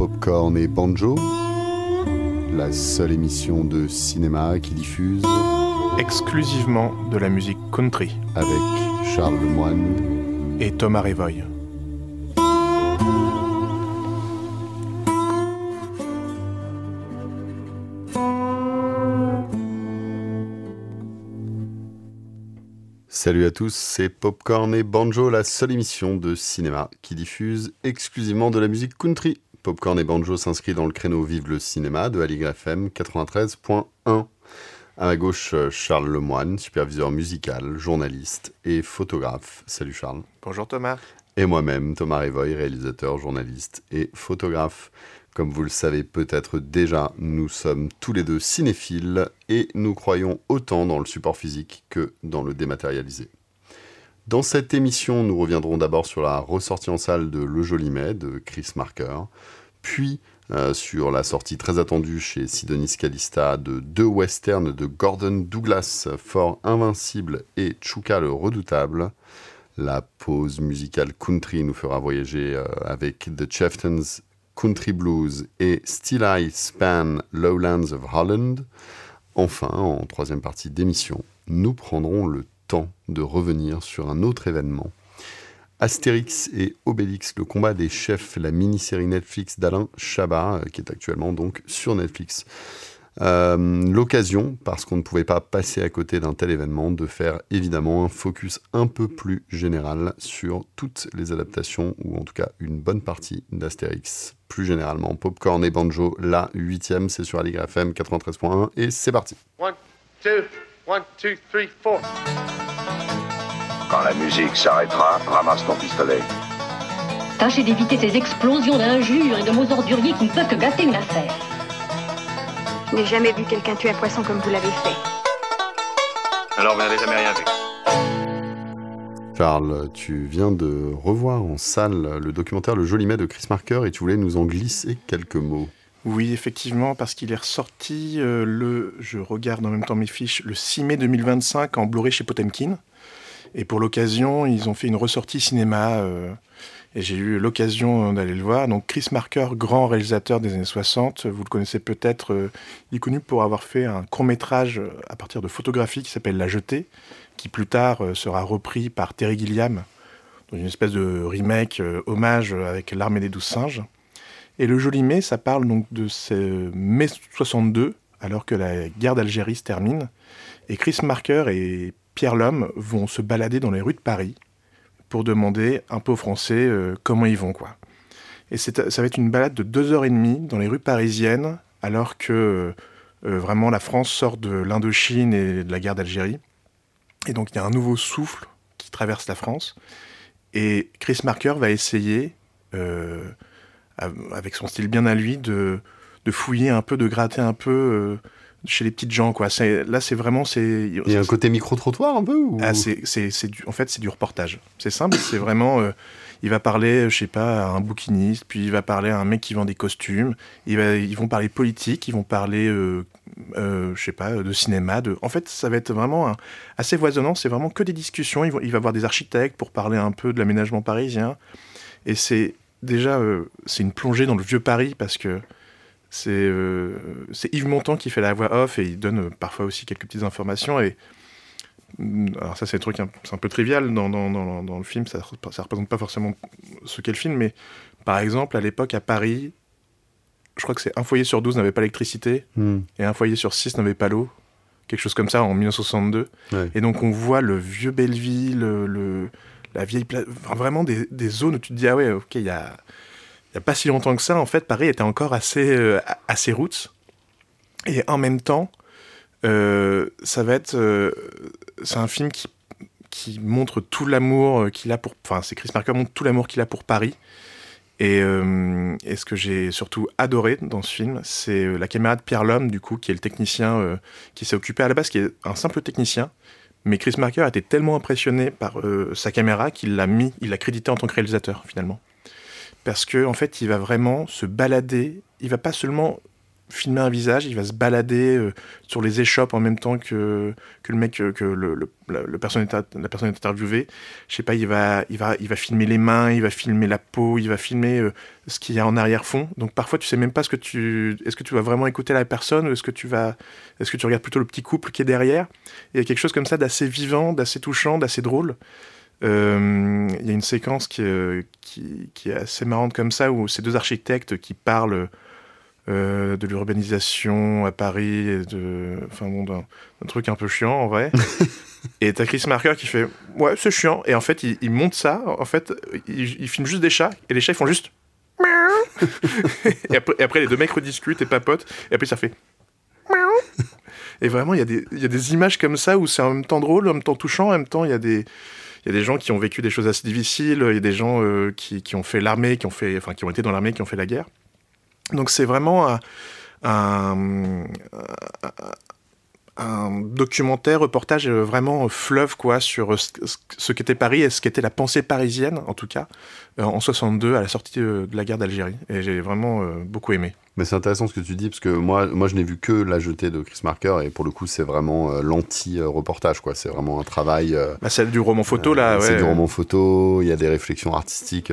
Popcorn et Banjo, la seule émission de cinéma qui diffuse exclusivement de la musique country avec Charles Lemoine et Thomas Révoil. Salut à tous, c'est Popcorn et Banjo, la seule émission de cinéma qui diffuse exclusivement de la musique country. Popcorn et Banjo s'inscrit dans le créneau Vive le cinéma de Aligre FM 93.1. À ma gauche, Charles Lemoine, superviseur musical, journaliste et photographe. Salut Charles. Bonjour Thomas. Et moi-même, Thomas Révoil, réalisateur, journaliste et photographe. Comme vous le savez peut-être déjà, nous sommes tous les deux cinéphiles et nous croyons autant dans le support physique que dans le dématérialisé. Dans cette émission, nous reviendrons d'abord sur la ressortie en salle de Le Joli Mai de Chris Marker, puis sur la sortie très attendue chez Sidonie Scalista de deux westerns de Gordon Douglas, Fort Invincible et Chuka le Redoutable. La pause musicale country nous fera voyager avec The Chieftains Country Blues et Still I Span Lowlands of Holland. Enfin, en troisième partie d'émission, nous prendrons le temps de revenir sur un autre événement. Astérix et Obélix, le combat des chefs, la mini-série Netflix d'Alain Chabat, qui est actuellement donc sur Netflix. L'occasion, parce qu'on ne pouvait pas passer à côté d'un tel événement, de faire évidemment un focus un peu plus général sur toutes les adaptations, ou en tout cas une bonne partie d'Astérix. Plus généralement, Popcorn et Banjo, la 8e, c'est sur Aligre FM 93.1, et c'est parti. 1, 2, 1, 2, 3, 4. Quand la musique s'arrêtera, ramasse ton pistolet. Tâchez d'éviter ces explosions d'injures et de mots orduriers qui ne peuvent que gâter une affaire. Je n'ai jamais vu quelqu'un tuer un poisson comme vous l'avez fait. Alors, vous n'avez jamais rien vu. Charles, tu viens de revoir en salle le documentaire Le Joli Mai de Chris Marker et tu voulais nous en glisser quelques mots. Oui, effectivement, parce qu'il est ressorti je regarde en même temps mes fiches, le 6 mai 2025 en Blu-ray chez Potemkin. Et pour l'occasion, ils ont fait une ressortie cinéma et j'ai eu l'occasion d'aller le voir. Donc Chris Marker, grand réalisateur des années 60, vous le connaissez peut-être, il est connu pour avoir fait un court-métrage à partir de photographies qui s'appelle La Jetée, qui plus tard sera repris par Terry Gilliam dans une espèce de remake hommage avec L'Armée des 12 singes. Et Le Joli Mai, ça parle donc de ce mai 62, alors que la guerre d'Algérie se termine. Et Chris Marker et Pierre Lhomme vont se balader dans les rues de Paris pour demander un peu aux Français comment ils vont, quoi. Et ça va être une balade de 2h30 dans les rues parisiennes, alors que vraiment la France sort de l'Indochine et de la guerre d'Algérie. Et donc il y a un nouveau souffle qui traverse la France. Et Chris Marker va essayer, avec son style bien à lui, de fouiller un peu, de gratter un peu chez les petites gens, quoi. C'est vraiment... Il y a un côté micro-trottoir un peu ou... En fait, c'est du reportage. C'est simple, c'est vraiment... il va parler, je sais pas, à un bouquiniste, puis il va parler à un mec qui vend des costumes, ils vont parler politique, ils vont parler, je sais pas, de cinéma. En fait, ça va être vraiment assez foisonnant, c'est vraiment que des discussions. Il va voir des architectes pour parler un peu de l'aménagement parisien. Et c'est déjà, c'est une plongée dans le vieux Paris, parce que c'est Yves Montand qui fait la voix off et il donne parfois aussi quelques petites informations. Et alors ça, c'est un peu trivial dans le film, ça représente pas forcément ce qu'est le film, mais par exemple, à l'époque, à Paris, je crois que c'est un foyer sur 12 n'avait pas l'électricité et un foyer sur 6 n'avait pas l'eau. Quelque chose comme ça en 1962. Ouais. Et donc on voit le vieux Belleville, la vieille place, vraiment des zones où tu te dis, ah ouais, ok, il y a pas si longtemps que ça, en fait, Paris était encore assez roots. Et en même temps, ça va être... c'est un film qui montre tout l'amour qu'il a pour... Enfin, c'est Chris Marker montre tout l'amour qu'il a pour Paris. Et ce que j'ai surtout adoré dans ce film, c'est la caméra de Pierre Lhomme, du coup, qui est le technicien qui s'est occupé à la base, qui est un simple technicien. Mais Chris Marker a été tellement impressionné par sa caméra qu'il l'a crédité en tant que réalisateur, finalement. Parce que en fait, il va vraiment se balader. Il va pas seulement filmer un visage, il va se balader sur les échoppes en même temps que le mec, la personne est interviewée. Je sais pas, il va filmer les mains, il va filmer la peau, il va filmer ce qu'il y a en arrière-fond. Donc parfois tu sais même pas est-ce que tu vas vraiment écouter la personne ou est-ce que tu regardes plutôt le petit couple qui est derrière. Il y a quelque chose comme ça d'assez vivant, d'assez touchant, d'assez drôle. Il y a une séquence qui est assez marrante comme ça où ces deux architectes qui parlent de l'urbanisation à Paris et d'un truc un peu chiant en vrai. Et t'as Chris Marker qui fait ouais c'est chiant et en fait il monte ça en fait il filme juste des chats et les chats ils font juste et après les deux mecs rediscutent et papotent et après ça fait et vraiment il y a des images comme ça où c'est en même temps drôle, en même temps touchant, en même temps il y a des gens qui ont vécu des choses assez difficiles, il y a des gens qui ont fait l'armée, qui ont été dans l'armée, qui ont fait la guerre. Donc c'est vraiment un documentaire, reportage vraiment fleuve quoi, sur ce qu'était Paris et ce qu'était la pensée parisienne, en tout cas, en 62, à la sortie de la guerre d'Algérie. Et j'ai vraiment beaucoup aimé. Mais c'est intéressant ce que tu dis, parce que moi je n'ai vu que La Jetée de Chris Marker, et pour le coup, c'est vraiment l'anti-reportage, quoi. C'est vraiment un travail... celle du roman photo, là, ouais. C'est du roman photo, il y a des réflexions artistiques,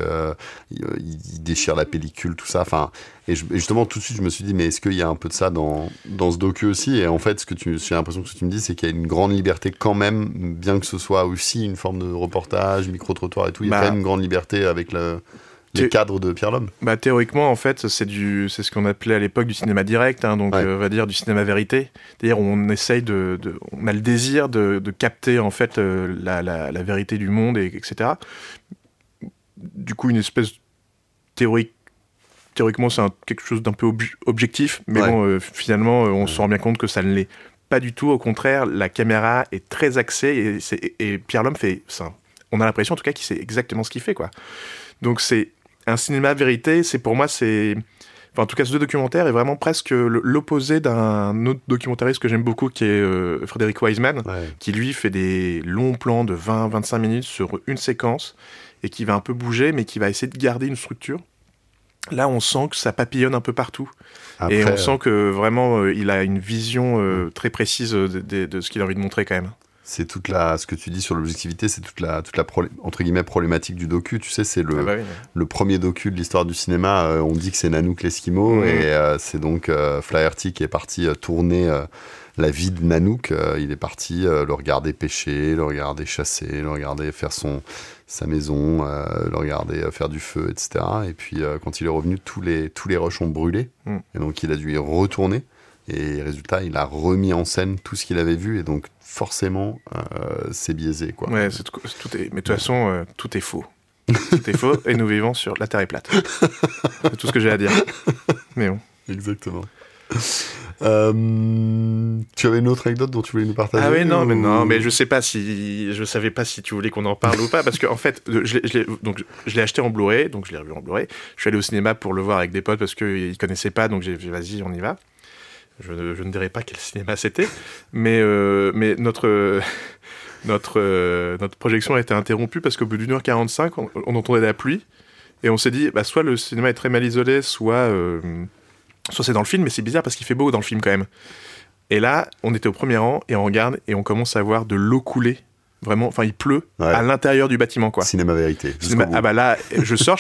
il déchire la pellicule, tout ça, enfin... Et justement, tout de suite, je me suis dit, mais est-ce qu'il y a un peu de ça dans ce docu aussi ? Et en fait, j'ai l'impression que ce que tu me dis, c'est qu'il y a une grande liberté quand même, bien que ce soit aussi une forme de reportage, micro-trottoir et tout, il y a quand même une grande liberté avec les cadres de Pierre Lhomme. Théoriquement, en fait, c'est ce qu'on appelait à l'époque du cinéma direct, hein, donc on va dire du cinéma vérité. C'est-à-dire, on essaye on a le désir de capter en fait la vérité du monde, etc. Du coup, une espèce théoriquement, c'est quelque chose d'un peu objectif, mais bon, finalement, on se rend bien compte que ça ne l'est pas du tout. Au contraire, la caméra est très axée et Pierre Lhomme fait ça. On a l'impression, en tout cas, qu'il sait exactement ce qu'il fait, quoi. Donc, c'est un cinéma vérité. Pour moi, en tout cas, ce documentaire est vraiment presque l'opposé d'un autre documentariste que j'aime beaucoup, qui est Frédéric Wiseman, qui, lui, fait des longs plans de 20-25 minutes sur une séquence et qui va un peu bouger, mais qui va essayer de garder une structure. Là, on sent que ça papillonne un peu partout. Après, et on sent que vraiment, il a une vision très précise de ce qu'il a envie de montrer quand même. C'est ce que tu dis sur l'objectivité, c'est toute la entre guillemets problématique du docu. Tu sais, c'est le premier docu de l'histoire du cinéma. On dit que c'est Nanook l'Esquimau et c'est donc Flaherty qui est parti tourner la vie de Nanook. Il est parti le regarder pêcher, le regarder chasser, le regarder faire sa maison, le regarder faire du feu, etc. Et puis quand il est revenu, tous les rushs ont brûlé. Et donc il a dû y retourner. Et résultat, il a remis en scène tout ce qu'il avait vu. Et donc forcément, c'est biaisé, quoi. Ouais, mais de toute façon, tout est faux. Tout est faux et nous vivons sur la Terre est plate. C'est tout ce que j'ai à dire. Mais bon. Exactement. Tu avais une autre anecdote dont tu voulais nous partager? Ah oui, non, mais je savais pas si tu voulais qu'on en parle ou pas, parce que en fait, je l'ai acheté en Blu-ray, donc je l'ai revu en Blu-ray. Je suis allé au cinéma pour le voir avec des potes parce qu'ils connaissaient pas, donc j'ai dit vas-y, on y va. Je ne dirai pas quel cinéma c'était, mais notre projection a été interrompue parce qu'au bout d'1 h 45, on entendait la pluie et on s'est dit soit le cinéma est très mal isolé, soit c'est dans le film, mais c'est bizarre parce qu'il fait beau dans le film quand même. Et là, on était au premier rang et on regarde et on commence à voir de l'eau couler. Vraiment, enfin il pleut à l'intérieur du bâtiment, quoi. Cinéma vérité. Là, je sors,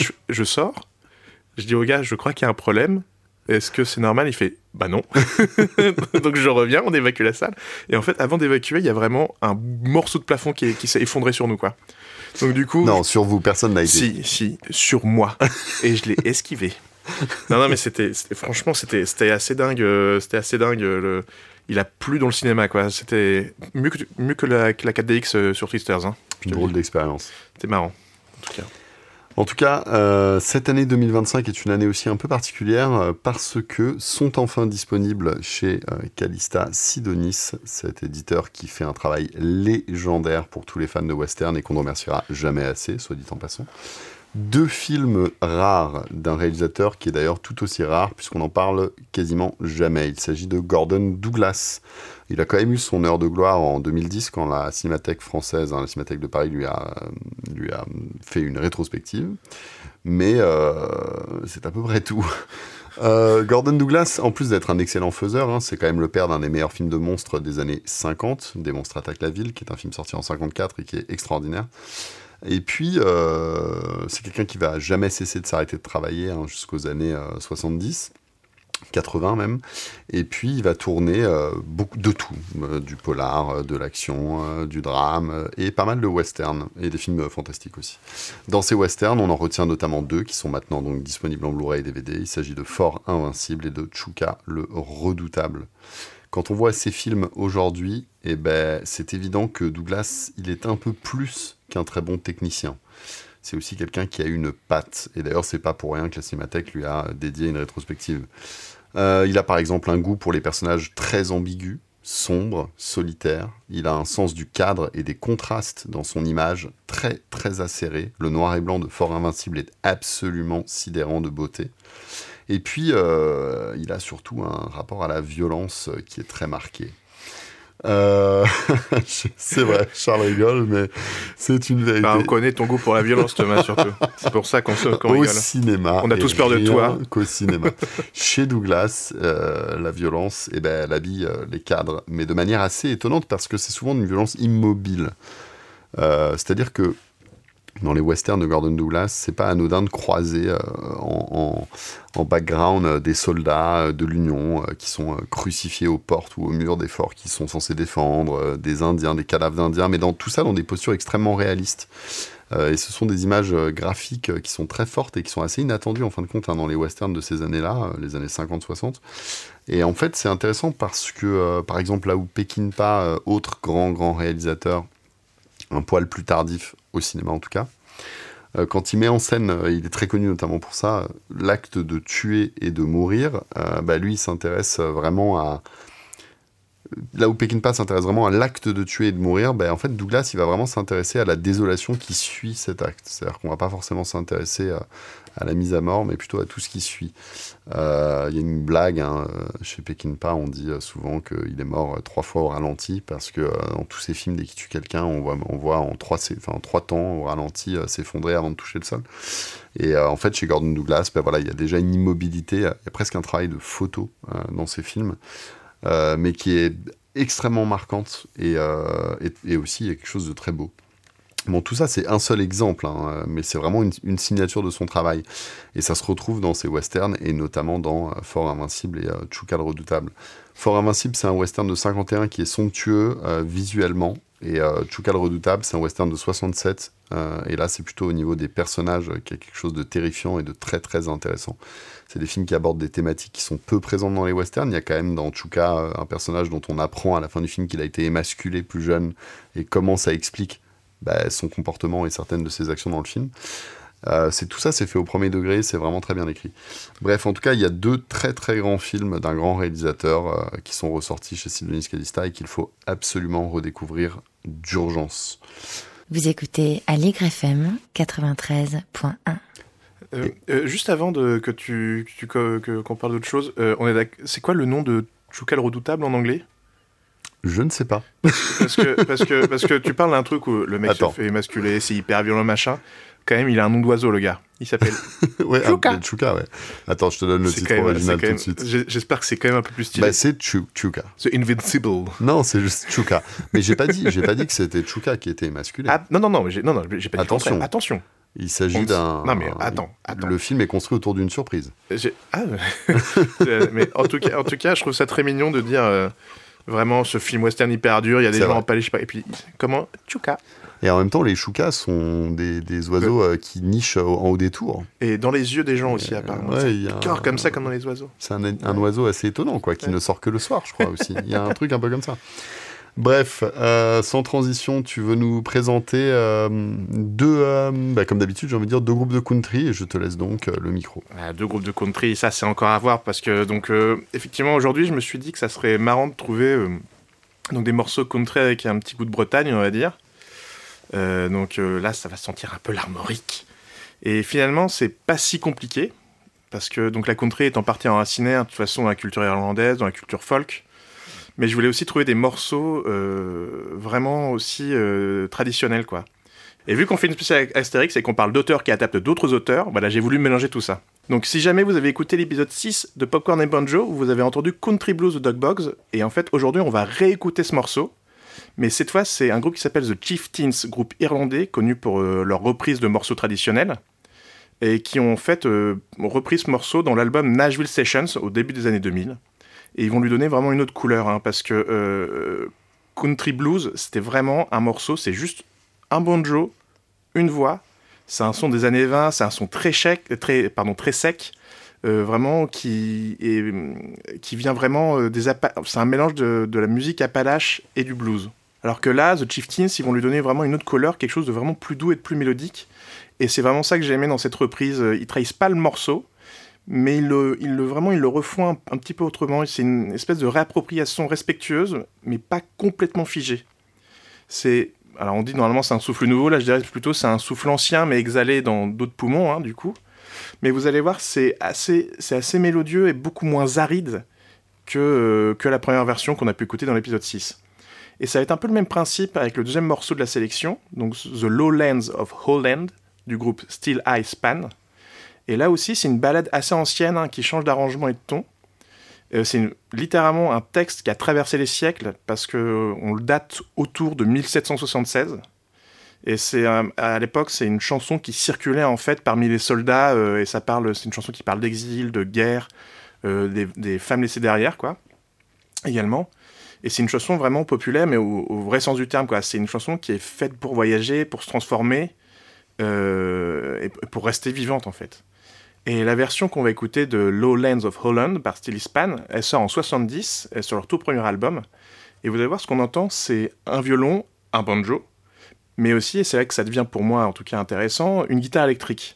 je dis au gars, je crois qu'il y a un problème. Est-ce que c'est normal ? Il fait non. Donc je reviens, on évacue la salle. Et en fait, avant d'évacuer, il y a vraiment un morceau de plafond qui s'est effondré sur nous, quoi. Donc du coup. Non, sur vous, personne n'a été. Si, sur moi. Et je l'ai esquivé. Non, mais franchement, c'était assez dingue. Il a plu dans le cinéma, quoi. C'était mieux que la 4DX sur Twisters. Hein, une drôle d'expérience. C'était marrant, en tout cas. Cette année 2025 est une année aussi un peu particulière parce que sont enfin disponibles chez Calista Sidonis, cet éditeur qui fait un travail légendaire pour tous les fans de western et qu'on ne remerciera jamais assez, soit dit en passant. 2 films rares d'un réalisateur qui est d'ailleurs tout aussi rare puisqu'on en parle quasiment jamais. Il s'agit de Gordon Douglas. Il a quand même eu son heure de gloire en 2010 quand la Cinémathèque française, la Cinémathèque de Paris, lui a fait une rétrospective. Mais c'est à peu près tout. Gordon Douglas, en plus d'être un excellent faiseur, hein, c'est quand même le père d'un des meilleurs films de monstres des années 50, Des monstres attaquent la ville, qui est un film sorti en 54 et qui est extraordinaire. Et puis, c'est quelqu'un qui va jamais cesser de s'arrêter de travailler hein, jusqu'aux années 70. 80 même, et puis il va tourner beaucoup de tout, du polar, de l'action, du drame, et pas mal de westerns, et des films fantastiques aussi. Dans ces westerns, on en retient notamment 2 qui sont maintenant donc disponibles en Blu-ray et DVD. Il s'agit de Fort Invincible et de Chuka le Redoutable. Quand on voit ces films aujourd'hui, eh ben, c'est évident que Douglas, il est un peu plus qu'un très bon technicien. C'est aussi quelqu'un qui a une patte. Et d'ailleurs, c'est pas pour rien que la Cinémathèque lui a dédié une rétrospective. Il a par exemple un goût pour les personnages très ambigus, sombres, solitaires. Il a un sens du cadre et des contrastes dans son image très très acéré. Le noir et blanc de Fort Invincible est absolument sidérant de beauté. Et puis, il a surtout un rapport à la violence qui est très marqué. C'est vrai, Charles rigole, mais c'est une vérité. On connaît ton goût pour la violence, Thomas, surtout. C'est pour ça qu'on rigole. Au cinéma. On a tous peur de toi. Qu'au cinéma. Chez Douglas, la violence, elle habille les cadres, mais de manière assez étonnante parce que c'est souvent une violence immobile. C'est-à-dire que dans les westerns de Gordon Douglas, c'est pas anodin de croiser en background des soldats de l'Union qui sont crucifiés aux portes ou au mur des forts qu'ils sont censés défendre, des Indiens, des cadavres d'Indiens, mais dans tout ça dans des postures extrêmement réalistes. Et ce sont des images graphiques qui sont très fortes et qui sont assez inattendues en fin de compte dans les westerns de ces années-là, les années 50-60. Et en fait, c'est intéressant parce que, par exemple, là où Peckinpah, autre grand réalisateur, un poil plus tardif au cinéma en tout cas, quand il met en scène, il est très connu notamment pour ça, l'acte de tuer et de mourir, lui il s'intéresse vraiment à... Là où Peckinpah s'intéresse vraiment à l'acte de tuer et de mourir, en fait Douglas il va vraiment s'intéresser à la désolation qui suit cet acte. C'est-à-dire qu'on va pas forcément s'intéresser à la mise à mort, mais plutôt à tout ce qui suit. Il y a une blague, chez Peckinpah, on dit souvent qu'il est mort 3 fois au ralenti, parce que dans tous ces films, dès qu'il tue quelqu'un, on voit en 3 temps au ralenti s'effondrer avant de toucher le sol. Et en fait, chez Gordon Douglas, il y a déjà une immobilité, il y a presque un travail de photo dans ces films, mais qui est extrêmement marquante, et aussi il y a quelque chose de très beau. Bon, tout ça, c'est un seul exemple, mais c'est vraiment une signature de son travail. Et ça se retrouve dans ses westerns, et notamment dans Fort Invincible et Chuka le Redoutable. Fort Invincible, c'est un western de 51 qui est somptueux visuellement, et Chuka le Redoutable, c'est un western de 67, et là, c'est plutôt au niveau des personnages qu'il y a quelque chose de terrifiant et de très très intéressant. C'est des films qui abordent des thématiques qui sont peu présentes dans les westerns. Il y a quand même dans Chuka un personnage dont on apprend à la fin du film qu'il a été émasculé plus jeune, et comment ça explique son comportement et certaines de ses actions dans le film. Tout ça, c'est fait au premier degré, c'est vraiment très bien écrit. Bref, en tout cas, il y a 2 très très grands films d'un grand réalisateur qui sont ressortis chez Sylvanis Calista et qu'il faut absolument redécouvrir d'urgence. Vous écoutez Aligre FM 93.1. Juste avant qu'on parle d'autre chose, c'est quoi le nom de Chuka le Redoutable en anglais ? Je ne sais pas. Parce que tu parles d'un truc où le mec se fait émasculer, c'est hyper violent, machin. Quand même, il a un nom d'oiseau, le gars. Il s'appelle Chuka. Chuka, ouais. Attends, je te donne le titre original tout de suite. J'espère que c'est quand même un peu plus stylé. C'est Chuka. C'est Invincible. Non, c'est juste Chuka. Mais j'ai pas dit que c'était Chuka qui était émasculé. Ah, non, j'ai pas dit attention. Il s'agit d'un... Non, mais attends. Le film est construit autour d'une surprise. Mais en tout cas, je trouve ça très mignon de dire... Vraiment, ce film western hyper dur, il y a des gens en palais, je sais pas. Et puis, comment Chuka. Et en même temps, les Chukas sont des oiseaux qui nichent en haut des tours. Et dans les yeux des gens aussi, apparemment. Ouais, c'est piqueur comme ça, comme dans les oiseaux. C'est un oiseau assez étonnant, qui ne sort que le soir, je crois aussi. Il y a un truc un peu comme ça. Bref, sans transition, tu veux nous présenter 2, comme d'habitude, j'ai envie de dire 2 groupes de country, et je te laisse donc le micro. 2 groupes de country, ça c'est encore à voir, parce que donc effectivement aujourd'hui je me suis dit que ça serait marrant de trouver des morceaux country avec un petit goût de Bretagne, on va dire. Là ça va sentir un peu l'armorique. Et finalement c'est pas si compliqué, parce que donc la country est en partie enracinée de toute façon dans la culture irlandaise, dans la culture folk. Mais je voulais aussi trouver des morceaux vraiment aussi traditionnels, quoi. Et vu qu'on fait une spéciale Astérix et qu'on parle d'auteurs qui adaptent d'autres auteurs, voilà, j'ai voulu mélanger tout ça. Donc si jamais vous avez écouté l'épisode 6 de Popcorn et Banjo, vous avez entendu Country Blues de Doug Boggs, et en fait aujourd'hui on va réécouter ce morceau, mais cette fois c'est un groupe qui s'appelle The Chieftains, groupe irlandais connu pour leur reprise de morceaux traditionnels, et qui ont en fait repris ce morceau dans l'album Nashville Sessions au début des années 2000, et ils vont lui donner vraiment une autre couleur, hein, parce que Country Blues c'était vraiment un morceau, c'est juste un banjo, une voix. C'est un son des années 20, c'est un son très sec, vraiment qui vient vraiment c'est un mélange de la musique appalache et du blues. Alors que là, The Chieftains, ils vont lui donner vraiment une autre couleur, quelque chose de vraiment plus doux et de plus mélodique. Et c'est vraiment ça que j'ai aimé dans cette reprise. Ils trahissent pas le morceau, mais ils le refont un petit peu autrement. C'est une espèce de réappropriation respectueuse, mais pas complètement figée. Alors on dit normalement c'est un souffle nouveau, là je dirais plutôt c'est un souffle ancien mais exhalé dans d'autres poumons, hein, du coup. Mais vous allez voir, c'est assez mélodieux et beaucoup moins aride que la première version qu'on a pu écouter dans l'épisode 6. Et ça va être un peu le même principe avec le deuxième morceau de la sélection, donc The Lowlands of Holland, du groupe Still Eye Span. Et là aussi c'est une ballade assez ancienne, hein, qui change d'arrangement et de ton. C'est littéralement un texte qui a traversé les siècles parce qu'on le date autour de 1776. Et à l'époque, c'est une chanson qui circulait en fait parmi les soldats et c'est une chanson qui parle d'exil, de guerre, des femmes laissées derrière, quoi, également. Et c'est une chanson vraiment populaire, mais au vrai sens du terme, quoi. C'est une chanson qui est faite pour voyager, pour se transformer et pour rester vivante, en fait. Et la version qu'on va écouter de Lowlands of Holland par Still Eye Span, elle sort en 70, sur leur tout premier album. Et vous allez voir, ce qu'on entend, c'est un violon, un banjo, mais aussi, et c'est là que ça devient pour moi en tout cas intéressant, une guitare électrique.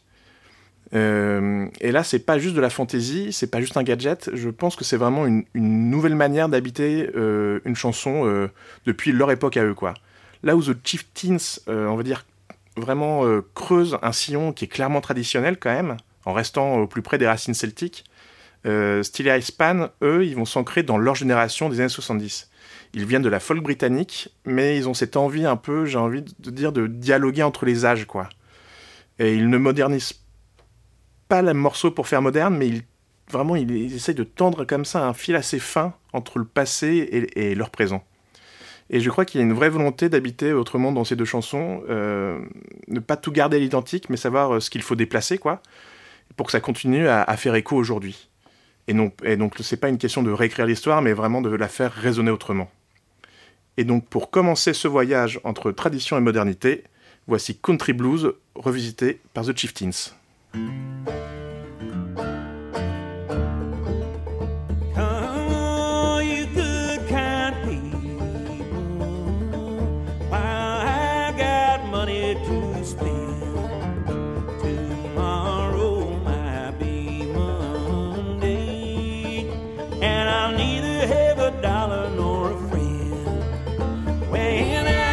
Et là, c'est pas juste de la fantaisie, c'est pas juste un gadget, je pense que c'est vraiment une nouvelle manière d'habiter une chanson depuis leur époque à eux, quoi. Là où The Chieftains, on va dire, vraiment creuse un sillon qui est clairement traditionnel quand même, en restant au plus près des racines celtiques, Still Eye Span, eux, ils vont s'ancrer dans leur génération des années 70. Ils viennent de la folk britannique, mais ils ont cette envie un peu, j'ai envie de dire, de dialoguer entre les âges, quoi. Et ils ne modernisent pas le morceau pour faire moderne, mais ils essayent de tendre comme ça un fil assez fin entre le passé et leur présent. Et je crois qu'il y a une vraie volonté d'habiter autrement dans ces deux chansons, ne pas tout garder à l'identique, mais savoir ce qu'il faut déplacer, quoi, pour que ça continue à faire écho aujourd'hui. Et donc, c'est pas une question de réécrire l'histoire, mais vraiment de la faire résonner autrement. Et donc, pour commencer ce voyage entre tradition et modernité, voici Country Blues, revisité par The Chieftains.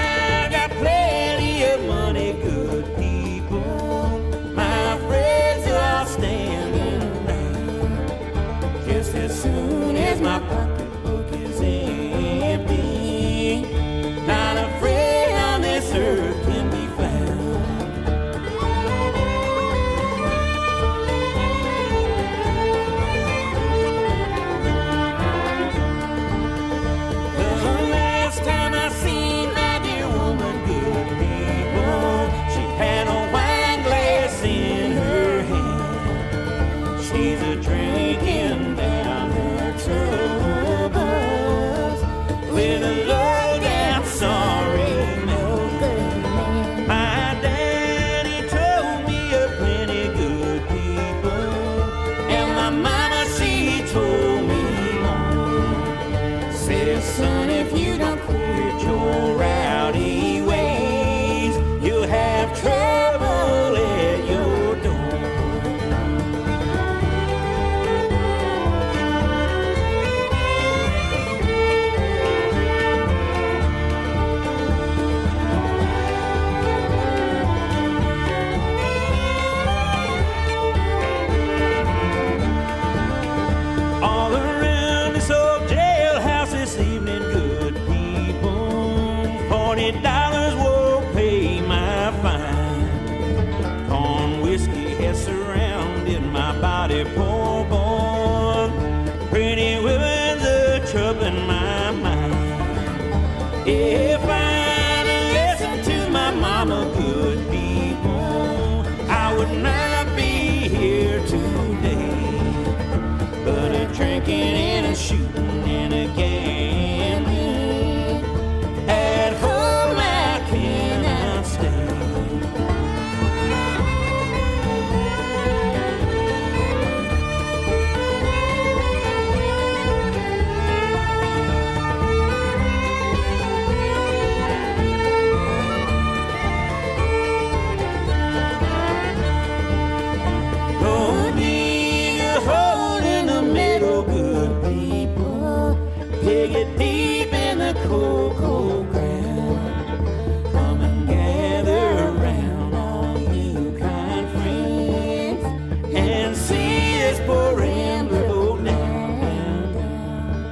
Friends would not be here today. But a drinking and a shooting and a gambling, at home I cannot stay. Don't dig a hole in the middle, good people. Dig it deep in the cold, cold ground. Come and gather around, all you kind friends, and see this poor rambler go down, down, down.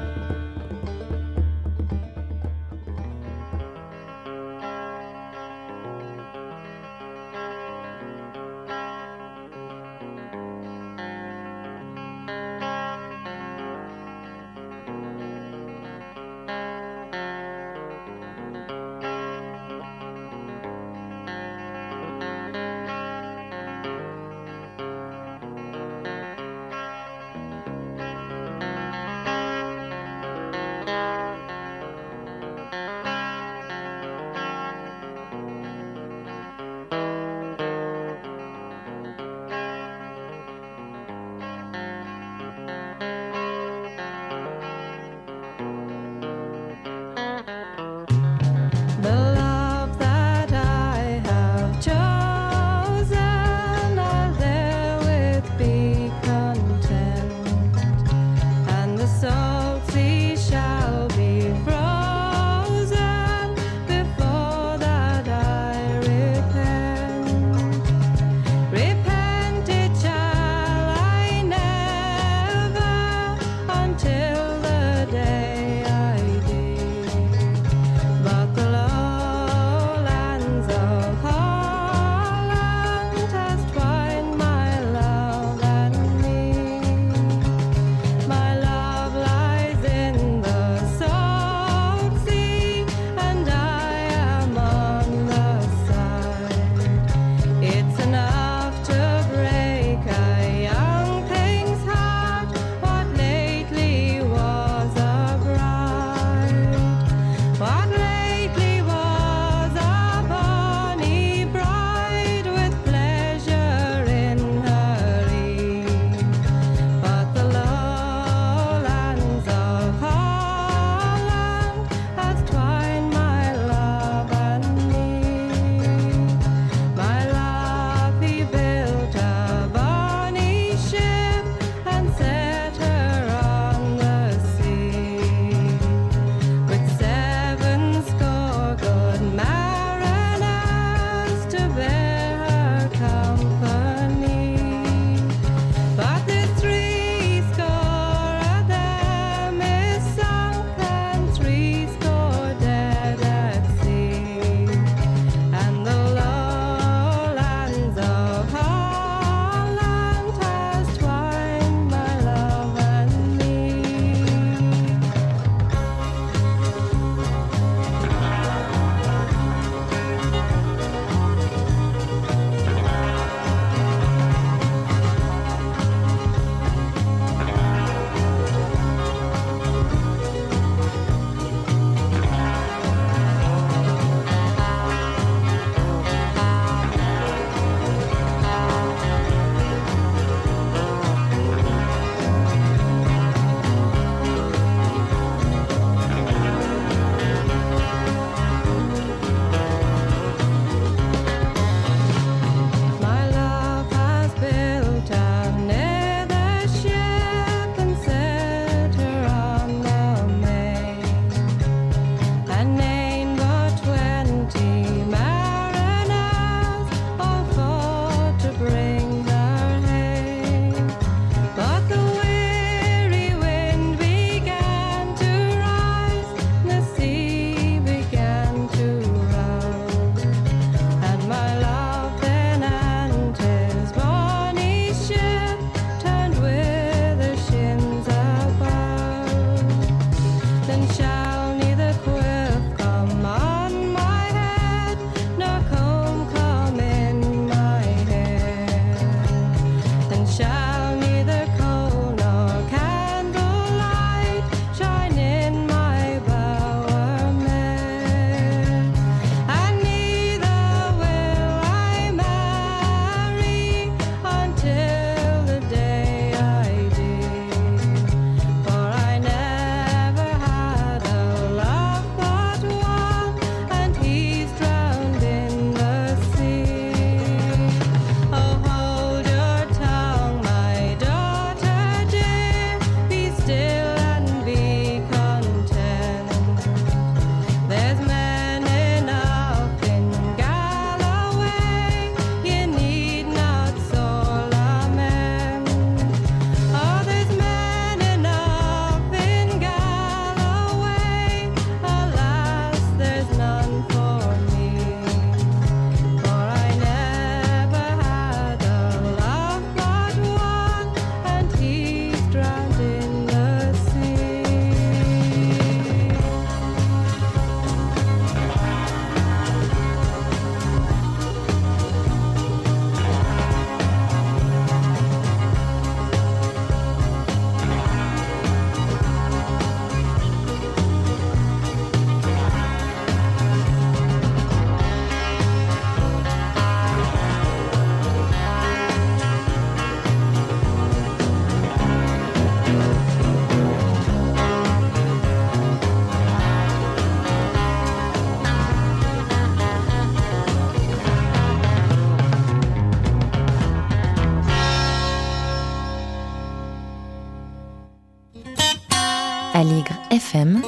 Aligre FM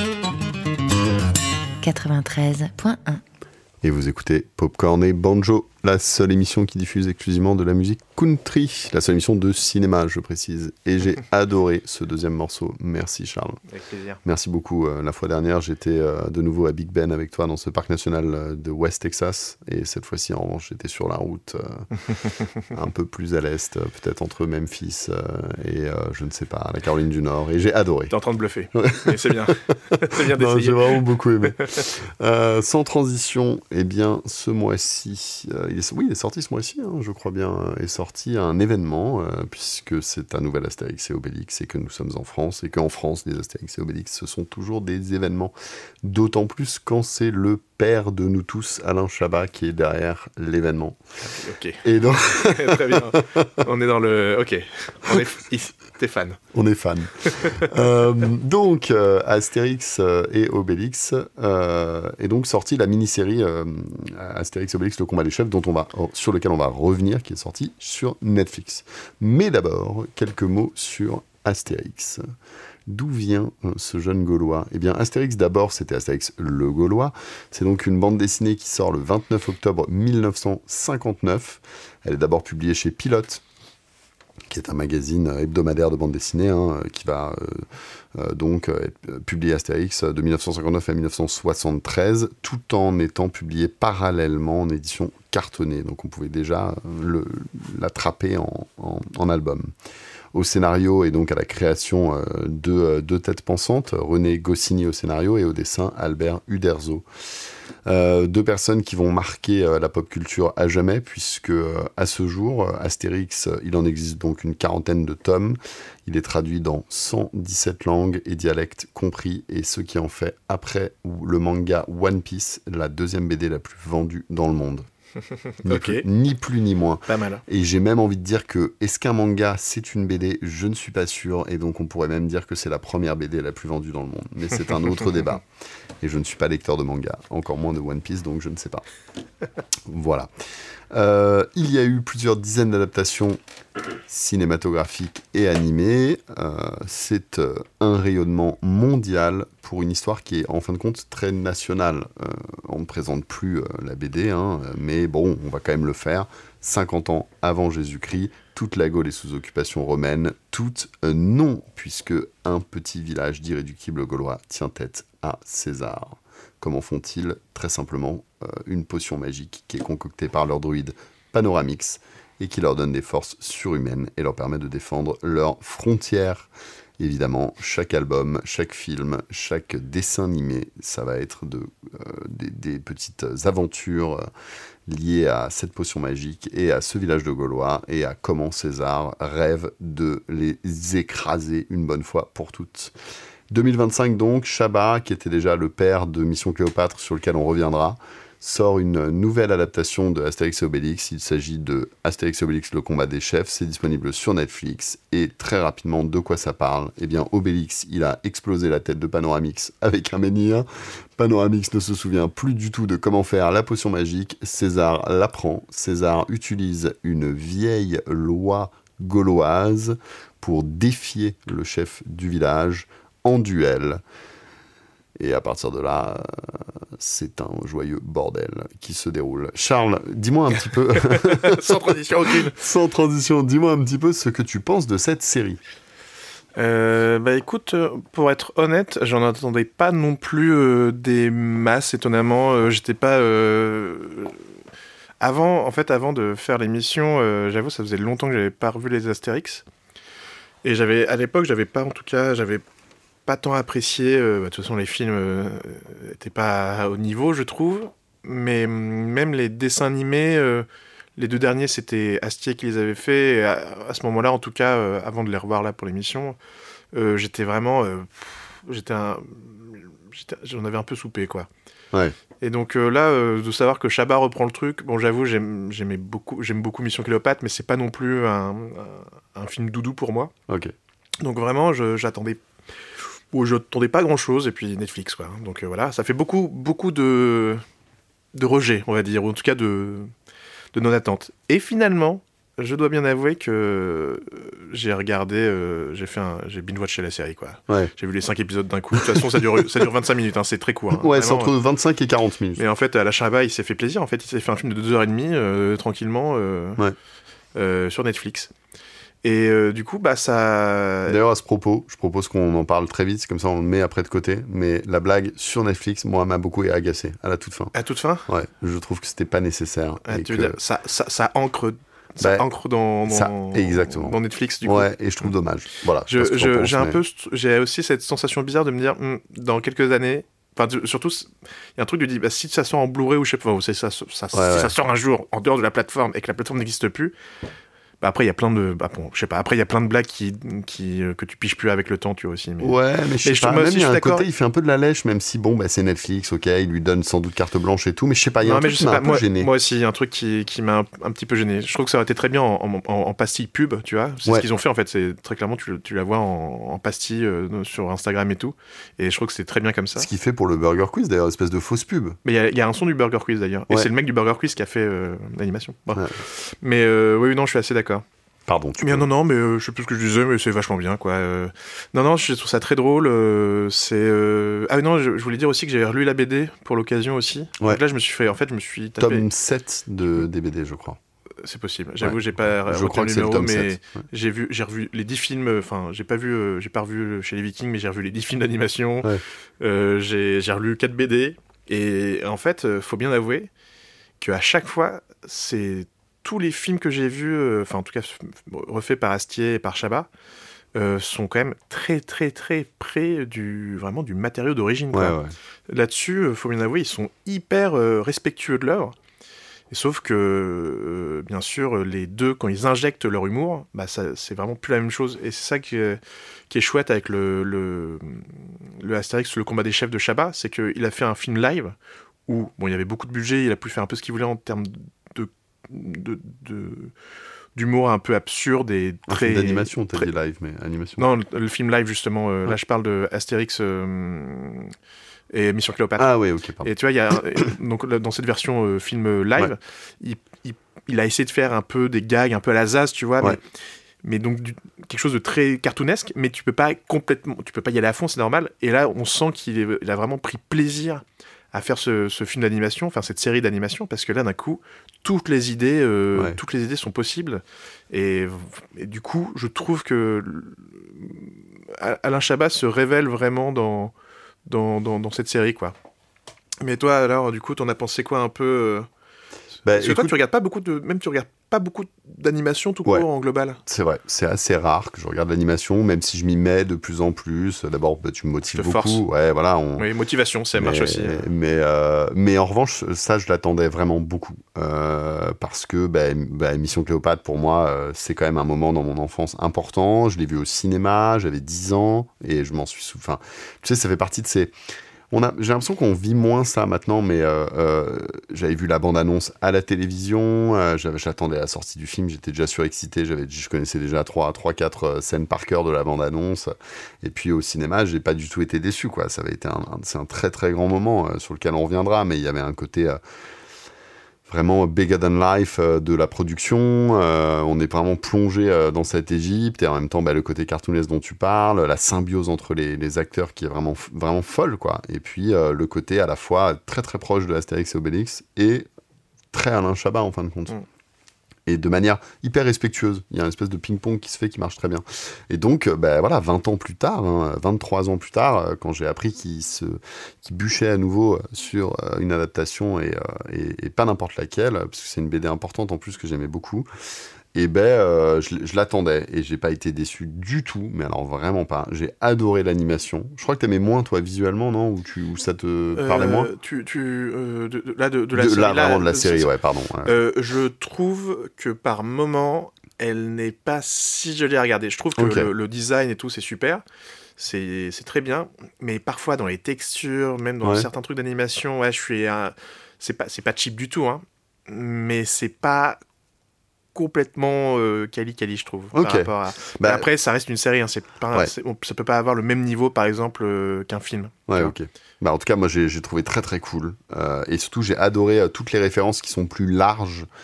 93.1. Et vous écoutez Popcorn et Banjo, la seule émission qui diffuse exclusivement de la musique country, la seule émission de cinéma, je précise. Et j'ai adoré ce deuxième morceau. Merci Charles. Avec plaisir. Merci beaucoup. La fois dernière, j'étais de nouveau à Big Ben avec toi dans ce parc national de West Texas. Et cette fois-ci, en revanche, j'étais sur la route un peu plus à l'est, peut-être entre Memphis et je ne sais pas, la Caroline du Nord. Et j'ai adoré. T'es en train de bluffer. Mais c'est bien. C'est bien Non, d'essayer. j'ai vraiment beaucoup aimé. Sans transition, eh bien, ce mois-ci, il est sorti ce mois-ci, hein, je crois bien, est sorti un événement, puisque c'est un nouvel Astérix et Obélix, et que nous sommes en France, et qu'en France, les Astérix et Obélix, ce sont toujours des événements. D'autant plus quand c'est le père de nous tous, Alain Chabat, qui est derrière l'événement. Ok. Et donc... Très bien. On est dans le... Ok. T'es fan. On est fan. Donc, Astérix et Obélix est donc sorti la mini-série Astérix et Obélix, le combat des chefs, sur lequel on va revenir, qui est sorti sur Netflix. Mais d'abord, quelques mots sur Astérix. D'où vient ce jeune Gaulois ? Eh bien, Astérix, d'abord, c'était Astérix le Gaulois. C'est donc une bande dessinée qui sort le 29 octobre 1959. Elle est d'abord publiée chez Pilote, qui est un magazine hebdomadaire de bande dessinée, qui va donc publier Astérix de 1959 à 1973, tout en étant publié parallèlement en édition cartonnée. Donc on pouvait déjà l'attraper en album. Au scénario et donc à la création de deux têtes pensantes, René Goscinny au scénario et au dessin Albert Uderzo. Deux personnes qui vont marquer la pop culture à jamais, puisque à ce jour, Astérix, il en existe donc une 40aine de tomes. Il est traduit dans 117 langues et dialectes compris, et ce qui en fait, après le manga One Piece, la deuxième BD la plus vendue dans le monde. Ni plus ni moins. Pas mal. Et j'ai même envie de dire que est-ce qu'un manga c'est une BD ? Je ne suis pas sûr, et donc on pourrait même dire que c'est la première BD la plus vendue dans le monde. Mais c'est un autre débat. Et je ne suis pas lecteur de manga, encore moins de One Piece, donc je ne sais pas. Voilà. Il y a eu plusieurs dizaines d'adaptations cinématographiques et animées. C'est un rayonnement mondial pour une histoire qui est en fin de compte très nationale. On ne présente plus la BD, mais bon, on va quand même le faire. 50 ans avant Jésus-Christ, toute la Gaule est sous occupation romaine, toute non, puisque un petit village d'irréductibles gaulois tient tête à César. Comment font-ils ? Très simplement, une potion magique qui est concoctée par leur druide Panoramix et qui leur donne des forces surhumaines et leur permet de défendre leurs frontières. Évidemment, chaque album, chaque film, chaque dessin animé, ça va être des petites aventures liées à cette potion magique et à ce village de Gaulois et à comment César rêve de les écraser une bonne fois pour toutes. 2025 donc, Chabat, qui était déjà le père de Mission Cléopâtre, sur lequel on reviendra, sort une nouvelle adaptation de Astérix et Obélix. Il s'agit de Astérix et Obélix, le combat des chefs. C'est disponible sur Netflix. Et très rapidement, de quoi ça parle ? Eh bien, Obélix, il a explosé la tête de Panoramix avec un menhir. Panoramix ne se souvient plus du tout de comment faire la potion magique. César l'apprend. César utilise une vieille loi gauloise pour défier le chef du village en duel. Et à partir de là, c'est un joyeux bordel qui se déroule. Charles, dis-moi un petit peu... Sans transition aucune. Sans transition, dis-moi un petit peu ce que tu penses de cette série. Écoute, pour être honnête, j'en attendais pas non plus des masses, étonnamment. J'étais pas... Avant de faire l'émission, j'avoue, ça faisait longtemps que j'avais pas revu les Astérix. Et à l'époque, j'avais pas tant apprécié. De toute façon, les films n'étaient pas au niveau, je trouve. Mais même les dessins animés, les deux derniers, c'était Astier qui les avait faits. Et à ce moment-là, en tout cas, avant de les revoir là pour l'émission, j'étais vraiment... j'en avais un peu soupé, quoi. Ouais. Et donc là, de savoir que Chabat reprend le truc, bon, j'avoue, j'aime beaucoup Mission Cléopâtre, mais c'est pas non plus un film doudou pour moi. Ok. Donc vraiment, j'attendais pas grand-chose, et puis Netflix, quoi. Donc voilà, ça fait beaucoup de rejets, on va dire, ou en tout cas de non-attente. Et finalement, je dois bien avouer que j'ai regardé, j'ai binge-watché la série, quoi. Ouais. J'ai vu les 5 épisodes d'un coup. De toute façon, ça dure 25 minutes, hein, c'est très court. Hein, Ouais, c'est vraiment, entre 25 et 40 minutes. Mais en fait, Alain Chabat, il s'est fait plaisir. En fait, il s'est fait un film de 2h30, tranquillement, sur Netflix. Et du coup, bah ça... D'ailleurs, à ce propos, je propose qu'on en parle très vite, comme ça on le met après de côté. Mais la blague sur Netflix, moi, m'a beaucoup agacé à la toute fin. À toute fin ? Ouais, je trouve que c'était pas nécessaire. Et tu veux que... dire, ça ancre... Ça ancre exactement. dans Netflix, du coup. Ouais, et je trouve dommage. Voilà. J'ai aussi cette sensation bizarre de me dire, dans quelques années, surtout, il y a un truc de dire, si ça sort en Blu-ray ou je sais pas, si ça sort un jour en dehors de la plateforme et que la plateforme n'existe plus, bah après il y a plein de je sais pas, après il y a plein de blagues que tu piges plus avec le temps, tu vois aussi, mais... Ouais, mais je sais pas, même il y a un côté, il fait un peu de la lèche, même si bon, bah c'est Netflix, ok, il lui donne sans doute carte blanche et tout, mais je sais pas, il y a un truc qui m'a un peu gêné. Moi aussi, il y a un truc qui m'a un petit peu gêné. Je trouve que ça aurait été très bien en pastille pub, tu vois, c'est ce qu'ils ont fait en fait, c'est très clairement tu la vois en pastille sur Instagram et tout, et je trouve que c'est très bien comme ça. Ce qu'il fait pour le Burger Quiz d'ailleurs, espèce de fausse pub. Mais il y a un son du Burger Quiz d'ailleurs, et c'est le mec du Burger Quiz qui a fait l'animation. Bon. Ouais. Mais oui, non, je suis assez d'accord. Pardon. Non, mais je sais plus ce que je disais, mais c'est vachement bien, quoi. Non, je trouve ça très drôle. Ah non, je voulais dire aussi que j'avais relu la BD pour l'occasion aussi. Ouais. Donc là, je me suis tapé... Tome 7 des BD, je crois. C'est possible. J'avoue, j'ai pas retenu le numéro, mais j'ai revu les 10 films. Enfin, j'ai pas revu chez les Vikings, mais j'ai revu les 10 films d'animation. Ouais. J'ai relu 4 BD. Et en fait, faut bien avouer qu'à chaque fois, c'est... Tous les films que j'ai vus, en tout cas refaits par Astier et par Chabat, sont quand même très très très près du matériau d'origine. Ouais. Là-dessus, faut bien avouer, ils sont hyper respectueux de l'œuvre. Et sauf que, bien sûr, les deux, quand ils injectent leur humour, bah c'est vraiment plus la même chose. Et c'est ça qui est chouette avec le Astérix, le combat des chefs de Chabat, c'est qu'il a fait un film live où il y avait beaucoup de budget, il a pu faire un peu ce qu'il voulait en termes d'humour un peu absurde et très... Un film d'animation, t'as dit live, mais animation. Non, le film live, justement. Là, je parle de Astérix et Mission Cléopâtre. Ah oui, ok, pardon. Et tu vois, donc, dans cette version film live, il a essayé de faire un peu des gags, un peu à la Zaz, tu vois, mais donc quelque chose de très cartoonesque, mais tu peux pas y aller à fond, c'est normal. Et là, on sent qu'il a vraiment pris plaisir à faire ce film d'animation, enfin cette série d'animation, parce que là, d'un coup, toutes les idées sont possibles. Et du coup, je trouve que Alain Chabat se révèle vraiment dans cette série, quoi. Mais toi, alors, du coup, t'en as pensé quoi un peu parce que toi, tu regardes pas beaucoup d'animation tout court en global. C'est vrai, c'est assez rare que je regarde l'animation, même si je m'y mets de plus en plus. D'abord, tu me motives beaucoup. Force. Ouais, voilà. Oui, motivation, ça marche aussi. Mais en revanche, ça, je l'attendais vraiment beaucoup. Parce que Mission Cléopâtre, pour moi, c'est quand même un moment dans mon enfance important. Je l'ai vu au cinéma, j'avais 10 ans, et je m'en suis souvenir. Enfin, tu sais, ça fait partie de ces... J'ai l'impression qu'on vit moins ça maintenant, mais j'avais vu la bande-annonce à la télévision, j'attendais la sortie du film, j'étais déjà surexcité, je connaissais déjà 3-4 scènes par cœur de la bande-annonce, et puis au cinéma, j'ai pas du tout été déçu, quoi. Ça avait été c'est un très très grand moment sur lequel on reviendra, mais il y avait un côté... vraiment bigger than life de la production, on est vraiment plongé dans cette Égypte, et en même temps le côté cartoonesque dont tu parles, la symbiose entre les acteurs qui est vraiment, vraiment folle, quoi. Et puis le côté à la fois très très proche de Astérix et Obélix et très Alain Chabat en fin de compte. Et de manière hyper respectueuse. Il y a une espèce de ping-pong qui se fait, qui marche très bien. Et donc, 20 ans plus tard, 23 ans plus tard, quand j'ai appris qu'il bûchait à nouveau sur une adaptation et pas n'importe laquelle, parce que c'est une BD importante en plus que j'aimais beaucoup, et je l'attendais et j'ai pas été déçu du tout, mais alors vraiment pas. J'ai adoré l'animation. Je crois que t'aimais moins toi visuellement, non, ou ça te parlait moins. De la série. Là, vraiment de la série, ouais, pardon. Ouais. Je trouve que par moment, elle n'est pas si jolie à regarder. Je trouve que le design et tout, c'est super. C'est très bien, mais parfois dans les textures, même dans certains trucs d'animation, c'est pas cheap du tout, hein, mais c'est pas complètement quali, je trouve. Par rapport à... Après, ça reste une série, hein, ça peut pas avoir le même niveau, par exemple, qu'un film. Ouais, ok. En tout cas, moi, j'ai trouvé très très cool. Et surtout, j'ai adoré toutes les références qui sont plus larges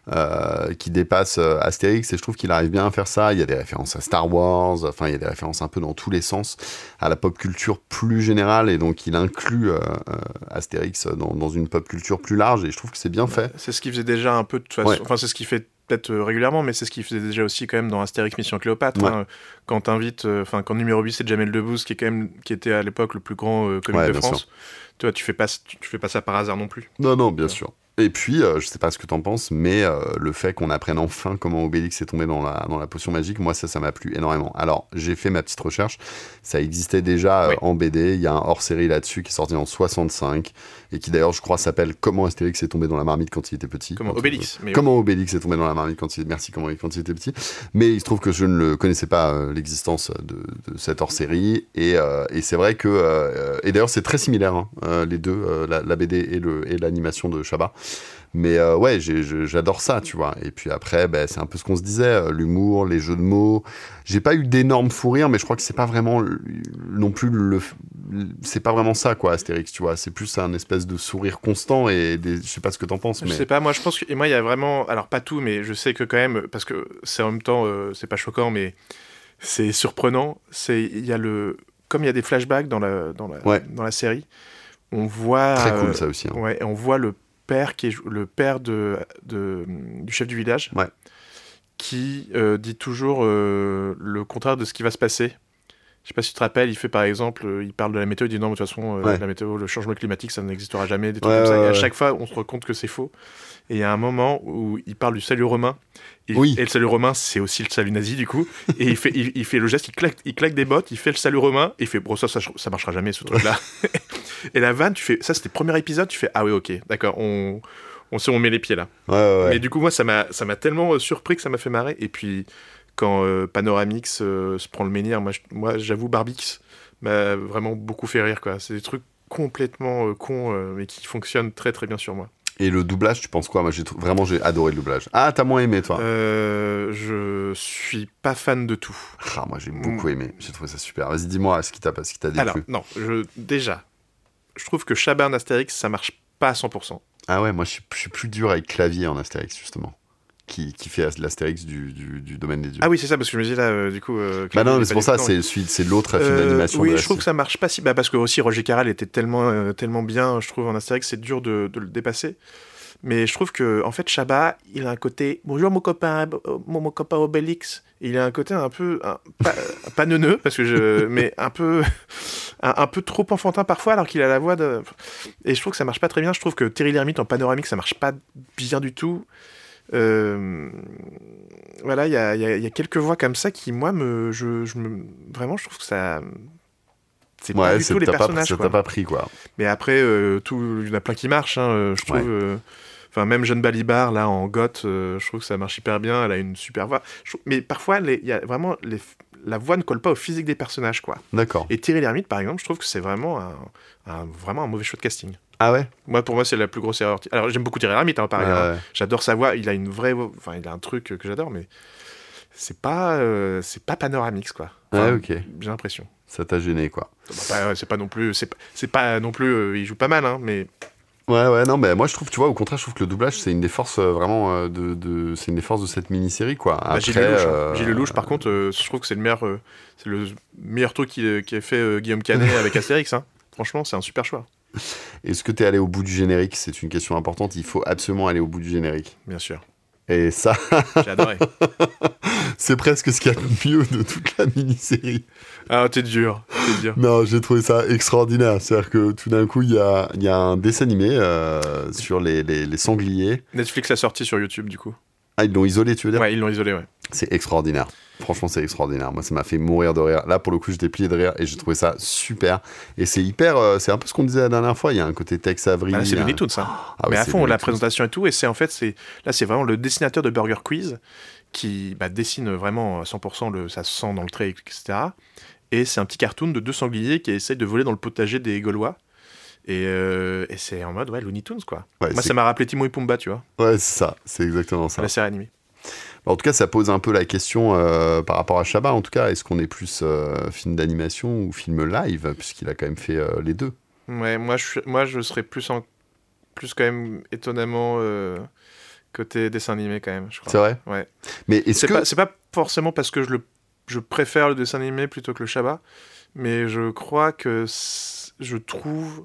qui dépasse Astérix, et je trouve qu'il arrive bien à faire ça. Il y a des références à Star Wars, enfin il y a des références un peu dans tous les sens à la pop culture plus générale, et donc il inclut Astérix dans une pop culture plus large, et je trouve que c'est bien fait. C'est ce qu'il faisait déjà un peu de toute façon. Enfin, c'est ce qu'il fait peut-être régulièrement, mais c'est ce qu'il faisait déjà aussi quand même dans Astérix Mission Cléopâtre. Ouais. Hein, quand numéro 8 c'est Jamel Debbouze qui était à l'époque le plus grand comique de bien France. sûr. Tu vois, tu fais pas ça par hasard non plus. Non, bien sûr. Et puis, je sais pas ce que t'en penses, mais le fait qu'on apprenne enfin comment Obélix est tombé dans la potion magique, moi ça m'a plu énormément. Alors, j'ai fait ma petite recherche, ça existait déjà en BD, il y a un hors-série là-dessus qui est sorti en 65, et qui d'ailleurs, je crois, s'appelle Comment Astérix est tombé dans la marmite quand il était petit. Comment Obélix. Comment Obélix est tombé dans la marmite quand il était petit. Mais il se trouve que je ne le connaissais pas, l'existence de cette hors-série, et c'est vrai que... et d'ailleurs, c'est très similaire, hein, les deux, la BD et l'animation de Chabat. Mais ouais, j'adore ça, tu vois. Et puis après, c'est un peu ce qu'on se disait, l'humour, les jeux de mots. J'ai pas eu d'énormes fous rires, mais je crois que c'est pas vraiment non plus c'est pas vraiment ça, quoi, Astérix, tu vois. C'est plus un espèce de sourire constant, et je sais pas ce que t'en penses. Je sais pas, moi je pense que... Et moi il y a vraiment... Alors pas tout, mais je sais que quand même, parce que c'est en même temps, c'est pas choquant, mais c'est surprenant. Il y a comme il y a des flashbacks dans la série, on voit... Très cool, ça aussi. Hein. Ouais, on voit le père qui est le père du chef du village, qui dit toujours le contraire de ce qui va se passer. Je sais pas si tu te rappelles, il fait par exemple, il parle de la météo, il dit non, de toute façon, la météo, le changement climatique, ça n'existera jamais, des trucs comme ça. Et à chaque fois, on se rend compte que c'est faux. Et il y a un moment où il parle du salut romain. Et le salut romain, c'est aussi le salut nazi, du coup. Et il fait le geste, il claque des bottes, il fait le salut romain, et il fait, bon, ça marchera jamais, ce truc-là. Et la vanne, ça c'était le premier épisode, tu fais, ah oui, ok, d'accord, on sait où on met les pieds là. Ouais. Et du coup, moi, ça m'a tellement surpris que ça m'a fait marrer. Et puis, quand Panoramix se prend le menhir, moi j'avoue, Barbix m'a vraiment beaucoup fait rire, quoi. C'est des trucs complètement cons, mais qui fonctionnent très très bien sur moi. Et le doublage, tu penses quoi? Moi, j'ai adoré le doublage. Ah, t'as moins aimé, toi? Je suis pas fan de tout. Ah, moi, j'ai beaucoup aimé. J'ai trouvé ça super. Vas-y, dis-moi ce qui t'a déplu. Alors, non, je trouve que Chabat en Astérix, ça marche pas à 100%. Ah ouais, moi, je suis plus dur avec Clavier en Astérix, justement. Qui fait l'Astérix du domaine des dieux. Ah oui, c'est ça, parce que je me dis là, du coup... bah non, mais c'est pour ça, c'est l'autre film d'animation. Oui, je trouve que ça marche pas si... Bah parce que aussi, Roger Carrel était tellement bien, je trouve, en Astérix, c'est dur de le dépasser. Mais je trouve que, en fait, Chabat, il a un côté... Bonjour, mon copain Obélix. Il a un côté un peu... pas neuneux, parce que mais un peu trop enfantin parfois, alors qu'il a la voix de... Et je trouve que ça marche pas très bien. Je trouve que Terry Lhermitte en panoramique, ça marche pas bien du tout. Voilà, il y a quelques voix comme ça qui, moi, vraiment, je trouve que ça... C'est pas du tout les personnages, ça t'a pas pris, quoi. Mais après, il y en a plein qui marchent, hein, je trouve... Enfin, même Jeanne Balibar, là, en goth, je trouve que ça marche hyper bien, elle a une super voix. Mais parfois, y a vraiment la voix ne colle pas au physique des personnages, quoi. D'accord. Et Thierry Lhermitte, par exemple, je trouve que c'est vraiment un mauvais choix de casting. Ah ouais? Pour moi, c'est la plus grosse erreur. Alors, j'aime beaucoup Thierry Lhermitte, par exemple. J'adore sa voix, il a une vraie voix, enfin, il a un truc que j'adore, mais c'est pas Panoramix, quoi. Enfin, ok. J'ai l'impression. Ça t'a gêné, quoi. C'est pas non plus, il joue pas mal, hein, mais... Ouais, non, mais moi je trouve, tu vois, au contraire, je trouve que le doublage, c'est une des forces vraiment c'est une des forces de cette mini-série, quoi. Après, Gilles Lelouch, par contre, je trouve que c'est le meilleur truc qu'a fait Guillaume Canet avec Astérix, hein. Franchement, c'est un super choix. Est-ce que t'es allé au bout du générique? C'est une question importante, il faut absolument aller au bout du générique. Bien sûr. Et ça... J'ai adoré. C'est presque ce qu'il y a de mieux de toute la mini-série. Ah, t'es dur. Non, j'ai trouvé ça extraordinaire. C'est-à-dire que tout d'un coup, il y a un dessin animé sur les sangliers. Netflix l'a sorti sur YouTube, du coup. Ah, ils l'ont isolé, tu veux dire? Ouais, ils l'ont isolé, ouais. C'est extraordinaire. Franchement, c'est extraordinaire. Moi, ça m'a fait mourir de rire. Là, pour le coup, j'étais plié de rire et j'ai trouvé ça super. Et c'est hyper... c'est un peu ce qu'on disait la dernière fois. Il y a un côté Tex Avery. Là, c'est Looney Tunes, ça. Mais à fond, la présentation et tout. Et c'est vraiment le dessinateur de Burger Quiz qui dessine vraiment à 100%, ça se sent dans le trait, etc. Et c'est un petit cartoon de 2 sangliers qui essayent de voler dans le potager des Gaulois. Et c'est en mode, Looney Tunes, quoi. Ouais, moi, ça m'a rappelé Timon et Pumba, tu vois. Ouais, c'est ça. C'est exactement ça. La série animée. En tout cas, ça pose un peu la question par rapport à Chabat. En tout cas, est-ce qu'on est plus film d'animation ou film live, puisqu'il a quand même fait les deux. Ouais, moi je serais plus quand même étonnamment côté dessin animé quand même, je crois. C'est vrai. Ouais. Mais est-ce que... C'est pas forcément parce que je préfère le dessin animé plutôt que le Shabba, mais je crois que je trouve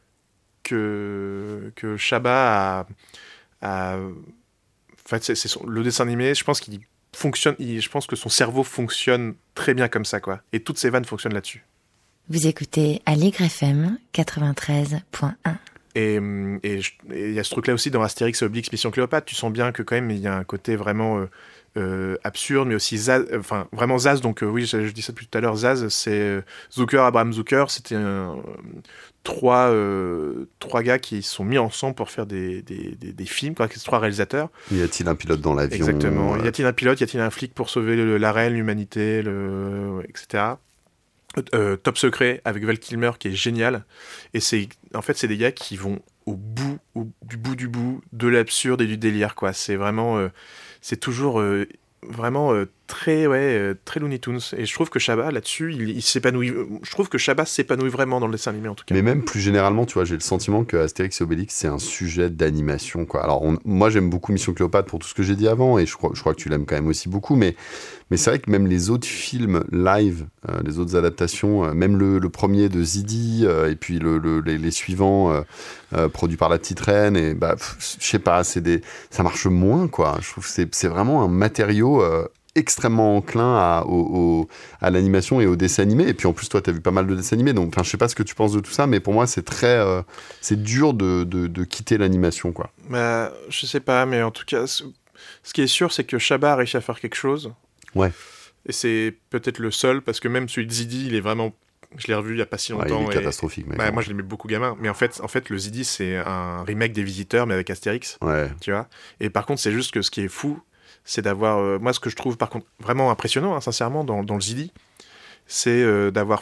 que Shabba a en fait, le dessin animé, je pense qu'il fonctionne, je pense que son cerveau fonctionne très bien comme ça, quoi. Et toutes ses vannes fonctionnent là-dessus. Vous écoutez Aligre FM 93.1. Et il y a ce truc-là aussi dans Astérix et Obélix Mission Cléopâtre. Tu sens bien que quand même il y a un côté vraiment absurde, mais aussi vraiment Zaz. Donc oui, je dis ça depuis tout à l'heure. Zaz, c'est Abraham Zucker. C'était trois gars qui se sont mis ensemble pour faire des films, quoi. C'est 3 réalisateurs. Y a-t-il un pilote dans l'avion? Exactement. Y a-t-il un pilote? Y a-t-il un flic pour sauver la reine, l'humanité, etc. Top Secret avec Val Kilmer qui est génial, et c'est des gars qui vont au bout du bout de l'absurde et du délire, quoi. C'est vraiment c'est toujours vraiment très Looney Tunes, et je trouve que Shabba là-dessus il s'épanouit. Je trouve que Shabba s'épanouit vraiment dans le dessin animé, en tout cas. Mais même plus généralement, tu vois, j'ai le sentiment que Astérix et Obélix c'est un sujet d'animation, quoi. Alors moi j'aime beaucoup Mission Cléopâtre pour tout ce que j'ai dit avant, et je crois que tu l'aimes quand même aussi beaucoup, mais c'est vrai que même les autres films live, les autres adaptations, même le premier de Zidi, et puis les suivants produits par la petite reine, et je sais pas, ça marche moins, quoi. Je trouve que c'est vraiment un matériau extrêmement enclin à l'animation et au dessin animé. Et puis en plus, toi, t'as vu pas mal de dessins animés, donc je sais pas ce que tu penses de tout ça, mais pour moi, c'est c'est dur de quitter l'animation, quoi. Je sais pas, mais en tout cas, ce qui est sûr, c'est que Shabba a réussi à faire quelque chose. Ouais. Et c'est peut-être le seul, parce que même celui de Zidi, il est vraiment... Je l'ai revu il y a pas si longtemps. Il est catastrophique, mec. Moi, je l'aimais beaucoup gamin. Mais en fait, le Zidi, c'est un remake des Visiteurs, mais avec Astérix. Ouais. Tu vois. Et par contre, c'est juste que ce qui est fou, c'est d'avoir... moi, ce que je trouve, par contre, vraiment impressionnant, sincèrement, dans le Zidi, c'est d'avoir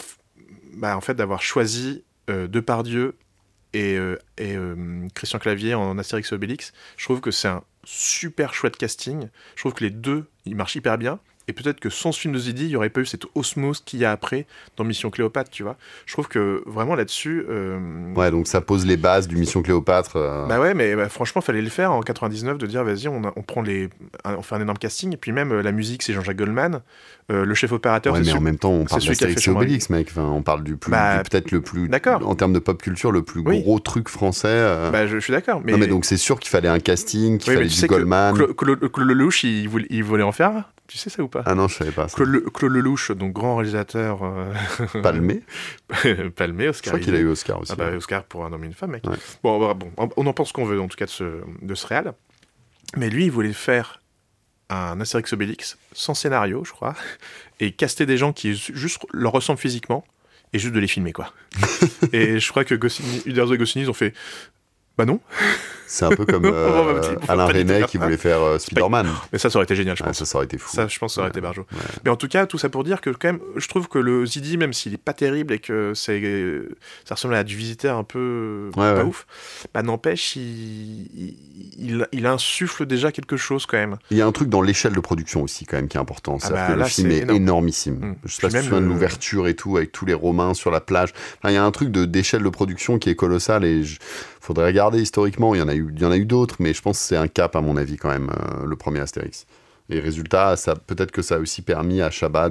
choisi Depardieu et Christian Clavier en Astérix et Obélix. Je trouve que c'est un super chouette casting. Je trouve que les deux, ils marchent hyper bien. Et peut-être que sans ce film de Zidi, il n'y aurait pas eu cette osmose qu'il y a après dans Mission Cléopâtre, tu vois. Je trouve que vraiment là-dessus... Ouais, donc ça pose les bases du Mission Cléopâtre. Bah ouais, mais franchement, il fallait le faire en 99, de dire, vas-y, on fait un énorme casting. Et puis même, la musique, c'est Jean-Jacques Goldman. Le chef opérateur, mais en même temps, on parle d'Astérix et Obélix, mec. Enfin, on parle du peut-être le plus... D'accord. En termes de pop culture, le plus gros truc français. Je suis d'accord. Mais... Non, mais donc c'est sûr qu'il fallait un casting, qu'il fallait du Goldman. Claude Lelouch, il voulait en faire. Tu sais ça ou pas? Ah non, je savais pas ça. Claude Lelouch, donc grand réalisateur... Palmé. Palmé, Oscar. Je crois qu'il a eu Oscar aussi. Oscar pour Un homme et une femme, mec. Ouais. Bon, on en pense qu'on veut, en tout cas, de ce réal. Mais lui, il voulait faire un Astérix Obélix sans scénario, je crois, et caster des gens qui juste leur ressemblent physiquement, et juste de les filmer, quoi. Et je crois que Uderzo et Goscinny ont fait... Bah non. C'est un peu comme Alain Resnais qui voulait faire Spider-Man. Mais ça aurait été génial, je pense. Ça aurait été fou. Ça, je pense, ça aurait été barjo. Ouais. Mais en tout cas, tout ça pour dire que quand même, je trouve que le Zidi, même s'il est pas terrible et que ça ressemble à du Visiteur un peu pas ouf, n'empêche, il insuffle déjà quelque chose quand même. Il y a un truc dans l'échelle de production aussi quand même qui est important. C'est-à-dire que le film est énormissime. Je sais pas si tu te souviens de l'ouverture et tout, avec tous les Romains sur la plage. Enfin, il y a un truc d'échelle de production qui est colossal, et faudrait regarder historiquement. Il y en a eu d'autres, mais je pense que c'est un cap, à mon avis, quand même, le premier Astérix. Et résultat, peut-être que ça a aussi permis à Shabba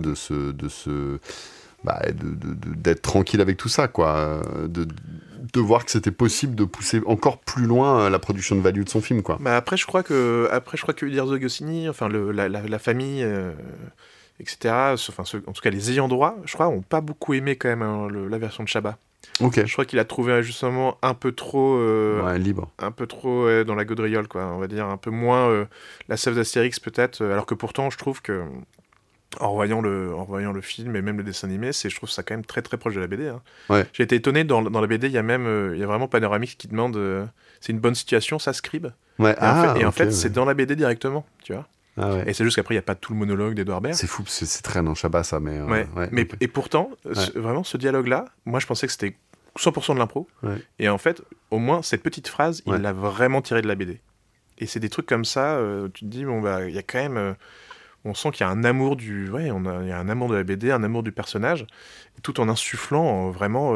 d'être tranquille avec tout ça, quoi. De voir que c'était possible de pousser encore plus loin la production de value de son film, quoi. Après, je crois que Uderzo et Goscinny, enfin la famille, etc. En tout cas, les ayants droit, je crois, ont pas beaucoup aimé quand même la version de Shabba. Okay. Je crois qu'il a trouvé justement un peu trop libre, un peu trop dans la gaudriole, quoi. On va dire un peu moins la sève d'Astérix peut-être, alors que pourtant je trouve que en voyant le film et même le dessin animé, je trouve ça quand même très très proche de la BD. Hein. Ouais. J'ai été étonné dans la BD, il y a vraiment Panoramix qui demande c'est une bonne situation, ça Scribe. Ouais. En fait, c'est dans la BD directement, tu vois. Ah ouais. Et c'est juste qu'après il n'y a pas tout le monologue d'Edouard Baird. C'est fou, c'est très dans Shabba ça, mais mais et pourtant vraiment ce dialogue là, moi je pensais que c'était 100% de l'impro, et en fait au moins cette petite phrase il l'a vraiment tirée de la BD, et c'est des trucs comme ça, tu te dis il y a quand même on sent qu'il y a un amour il y a un amour de la BD, un amour du personnage, tout en insufflant vraiment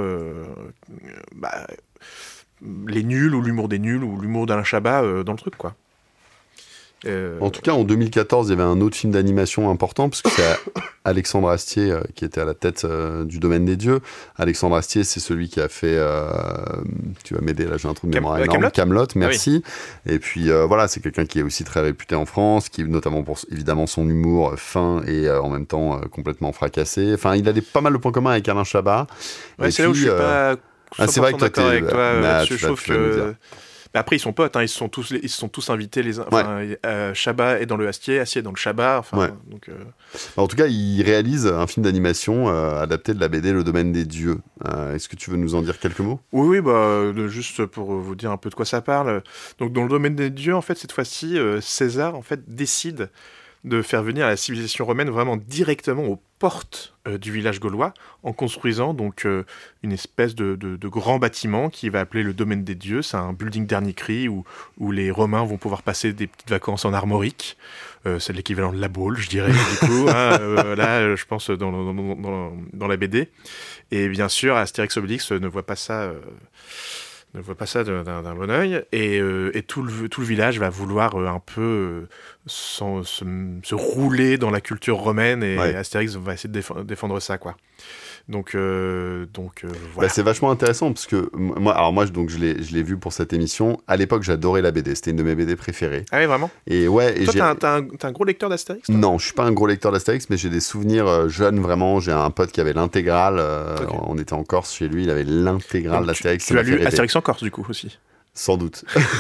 les nuls ou l'humour des nuls ou l'humour d'Alain Chabat dans le truc, quoi. En tout cas, en 2014, il y avait un autre film d'animation important, parce que c'est Alexandre Astier qui était à la tête du domaine des dieux. Alexandre Astier, c'est celui qui a fait... tu vas m'aider, là j'ai un trou de mémoire énorme. Kaamelott, merci. Ah oui. Et puis voilà, c'est quelqu'un qui est aussi très réputé en France, qui notamment pour évidemment son humour fin et en même temps complètement fracassé. Enfin, il a pas mal de points communs avec Alain Chabat. Ouais, c'est là où je suis pas 100% vrai que toi, d'accord avec toi. là-dessus, Je trouve que... Mais après, ils sont potes, hein, ils se sont tous invités. Chabat est dans le Astier est dans le Chabat. Donc, En tout cas, il réalise un film d'animation adapté de la BD Le Domaine des Dieux. Est-ce que tu veux nous en dire quelques mots ? Oui, juste pour vous dire un peu de quoi ça parle. Donc, dans Le Domaine des Dieux, en fait, cette fois-ci, César en fait, décide de faire venir la civilisation romaine vraiment directement aux portes du village gaulois, en construisant donc une espèce de grand bâtiment qui va appeler le domaine des dieux. C'est un building dernier cri où les Romains vont pouvoir passer des petites vacances en armorique. C'est l'équivalent de la Baule, je dirais, du coup. Là, je pense, dans la BD. Et bien sûr, Astérix Obélix ne voit pas ça... d'un bon œil, et tout le village va vouloir un peu se rouler dans la culture romaine, et Astérix va essayer de défendre ça, quoi. Donc voilà. C'est vachement intéressant, parce que moi donc je l'ai vu pour cette émission. À l'époque, j'adorais la BD, c'était une de mes BD préférées. Ah oui, vraiment ? Et ouais. Et toi, t'as un gros lecteur d'Astérix ? Non, je suis pas un gros lecteur d'Astérix, mais j'ai des souvenirs jeunes, vraiment. J'ai un pote qui avait l'intégrale. Okay. On était en Corse chez lui, il avait l'intégrale d'Astérix. Tu as lu Astérix en Corse, du coup, aussi ? Sans doute.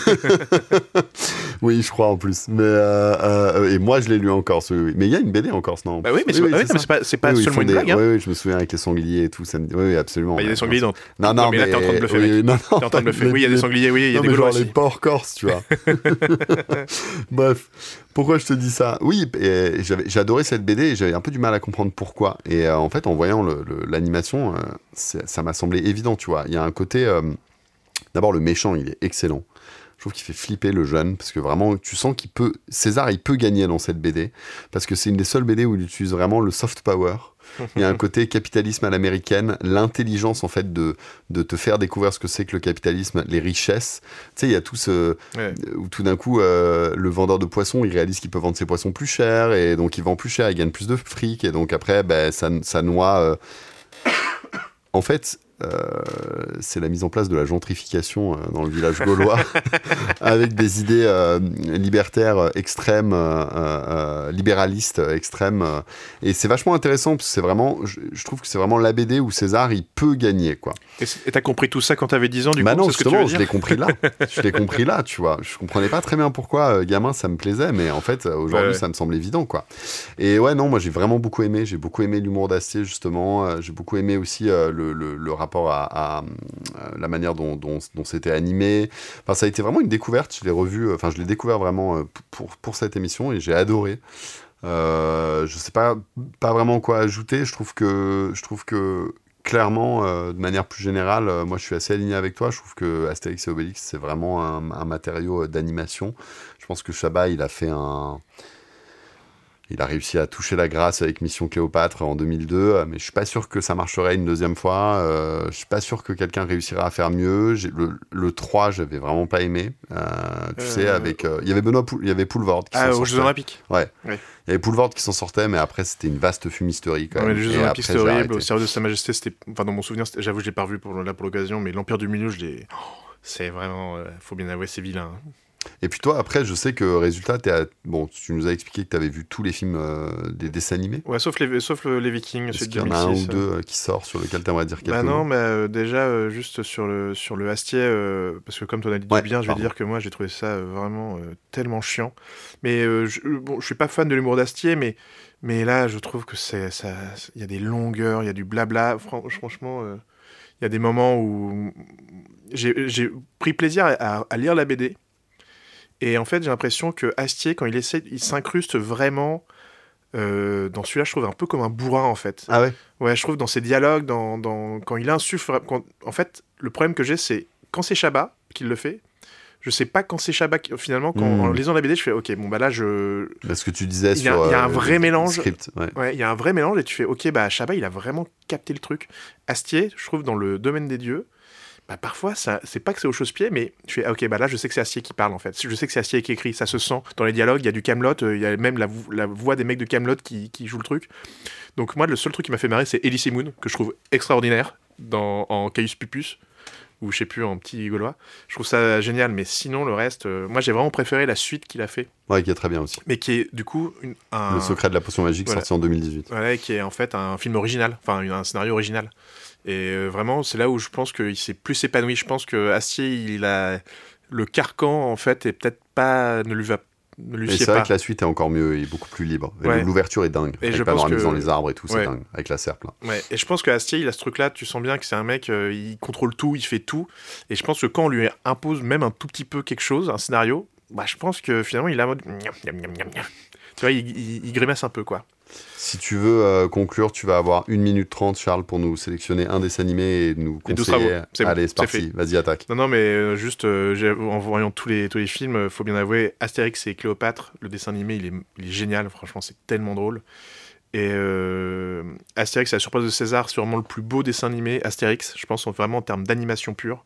Oui, je crois en plus. Mais et moi, je l'ai lu en Corse. Oui. Mais il y a une BD en Corse, non ? Bah oui, mais c'est pas seulement une blague. Oui, je me souviens avec les sangliers et tout. Oui, absolument. Il y a des sangliers dans. Non, mais là, t'es en train de bluffer, mec. T'es en train de bluffer. Oui, il y a des sangliers. Oui, il y a des gaulois aussi. Les porcs corses, tu vois. Bref. Pourquoi je te dis ça ? Oui, j'ai adoré cette BD et j'avais un peu du mal à comprendre pourquoi. Et en fait, en voyant l'animation, ça m'a semblé évident, tu vois. Il y a un côté... D'abord, le méchant, il est excellent. Je trouve qu'il fait flipper le jeune, parce que vraiment, tu sens qu'il peut... César, il peut gagner dans cette BD, parce que c'est une des seules BD où il utilise vraiment le soft power. Il y a un côté capitalisme à l'américaine, l'intelligence, en fait, de te faire découvrir ce que c'est que le capitalisme, les richesses. Tu sais, il y a tout ce... où tout d'un coup, le vendeur de poissons, il réalise qu'il peut vendre ses poissons plus cher, et donc il vend plus cher, il gagne plus de fric, et donc après, ça noie... En fait... c'est la mise en place de la gentrification dans le village gaulois avec des idées libertaires extrêmes, libéralistes extrêmes, et c'est vachement intéressant parce que c'est vraiment, je trouve que c'est vraiment la BD où César il peut gagner, quoi. Et t'as compris tout ça quand t'avais 10 ans, du coup? Non, justement, je l'ai compris là, tu vois. Je comprenais pas très bien pourquoi gamin ça me plaisait, mais en fait aujourd'hui ça me semble évident, quoi. Et ouais, non, moi j'ai vraiment beaucoup aimé l'humour d'Astier, justement. J'ai beaucoup aimé aussi le rapport à la manière dont c'était animé. Enfin, ça a été vraiment une découverte. Je l'ai découvert vraiment pour cette émission et j'ai adoré. Je sais pas vraiment quoi ajouter. Je trouve que clairement, de manière plus générale, moi je suis assez aligné avec toi. Je trouve que Astérix et Obélix, c'est vraiment un matériau d'animation. Je pense que Chabat, il a réussi à toucher la grâce avec Mission Cléopâtre en 2002, mais je suis pas sûr que ça marcherait une deuxième fois. Je suis pas sûr que quelqu'un réussira à faire mieux. Le 3, j'avais vraiment pas aimé. Tu sais, avec il y avait Poulvord qui s'en sortait. Aux Jeux Olympiques. Ouais. Il y avait Poulvord qui s'en sortait, mais après c'était une vaste fumisterie quand même. Les Jeux Olympiques, c'était horrible. Au service de Sa Majesté, c'était, enfin dans mon souvenir, j'avoue, je l'ai pas revu pour l'occasion, mais l'Empire du Milieu, c'est vraiment, faut bien avouer, c'est vilain. Et puis toi, après, je sais que résultat, tu nous as expliqué que tu avais vu tous les films des dessins animés. Ouais, sauf les Vikings. Est-ce qu'il y en a un ou deux qui sort sur lequel tu aimerais dire quelques mots ? Non, mais déjà, juste sur le Astier, parce que comme tu en as dit bien, je vais dire que moi, j'ai trouvé ça vraiment tellement chiant. Mais je suis pas fan de l'humour d'Astier, mais là, je trouve que il y a des longueurs, il y a du blabla. Franchement, il y a des moments où j'ai pris plaisir à lire la BD. Et en fait, j'ai l'impression que Astier, quand il s'incruste vraiment dans celui-là, je trouve un peu comme un bourrin, en fait. Ah ouais ? Ouais, je trouve dans ses dialogues, quand il insuffle... En fait, le problème que j'ai, c'est quand c'est Chabat qui le fait, je sais pas quand c'est Chabat, finalement, en lisant la BD, je fais, ok, bon, bah là, Parce que tu disais il y a un vrai mélange. Script, ouais, il y a un vrai mélange, et tu fais, ok, bah Chabat, il a vraiment capté le truc. Astier, je trouve, dans le domaine des dieux, bah parfois, c'est pas que c'est au chausse-pied, mais tu fais, ah, ok, bah là, je sais que c'est Astier qui parle, en fait. Je sais que c'est Astier qui écrit, ça se sent. Dans les dialogues, il y a du Kaamelott, il y a même la voix des mecs de Kaamelott qui joue le truc. Donc moi, le seul truc qui m'a fait marrer, c'est Elie Semoun, que je trouve extraordinaire en Caius Pupus, ou je sais plus, en petit gaulois. Je trouve ça génial, mais sinon, le reste, moi, j'ai vraiment préféré la suite qu'il a fait. Ouais, qui est très bien aussi. Mais qui est, du coup, Le secret de la potion magique, voilà. sorti en 2018. Ouais, qui est en fait un film original, enfin un scénario original. Et vraiment, c'est là où je pense qu'il s'est plus épanoui. Je pense que Astier, le carcan, en fait, est peut-être pas, ne lui Et fiait c'est vrai pas. que la suite est encore mieux et beaucoup plus libre. Et Ouais. l'ouverture est dingue. Et Avec je pense Panoramique que- dans les arbres et tout, c'est Ouais. dingue. Avec la serpe, là. Ouais. Et je pense que Astier, il a ce truc-là, tu sens bien que c'est un mec, il contrôle tout, il fait tout. Et je pense que quand on lui impose même un tout petit peu quelque chose, un scénario, bah, je pense que finalement, il est en mode... Miam, miam, miam, miam, miam. Tu vois, il grimace un peu, quoi. Si tu veux conclure, tu vas avoir 1 minute 30, Charles, pour nous sélectionner un dessin animé et nous Les 12 conseiller. travaux. C'est bon, Allez, c'est c'est parti. fait. Vas-y, attaque. Non, mais juste, en voyant tous les films, faut bien avouer, Astérix et Cléopâtre, le dessin animé, il est génial, franchement, c'est tellement drôle. Et Astérix, à la surprise de César, c'est vraiment le plus beau dessin animé, Astérix, je pense, vraiment en termes d'animation pure.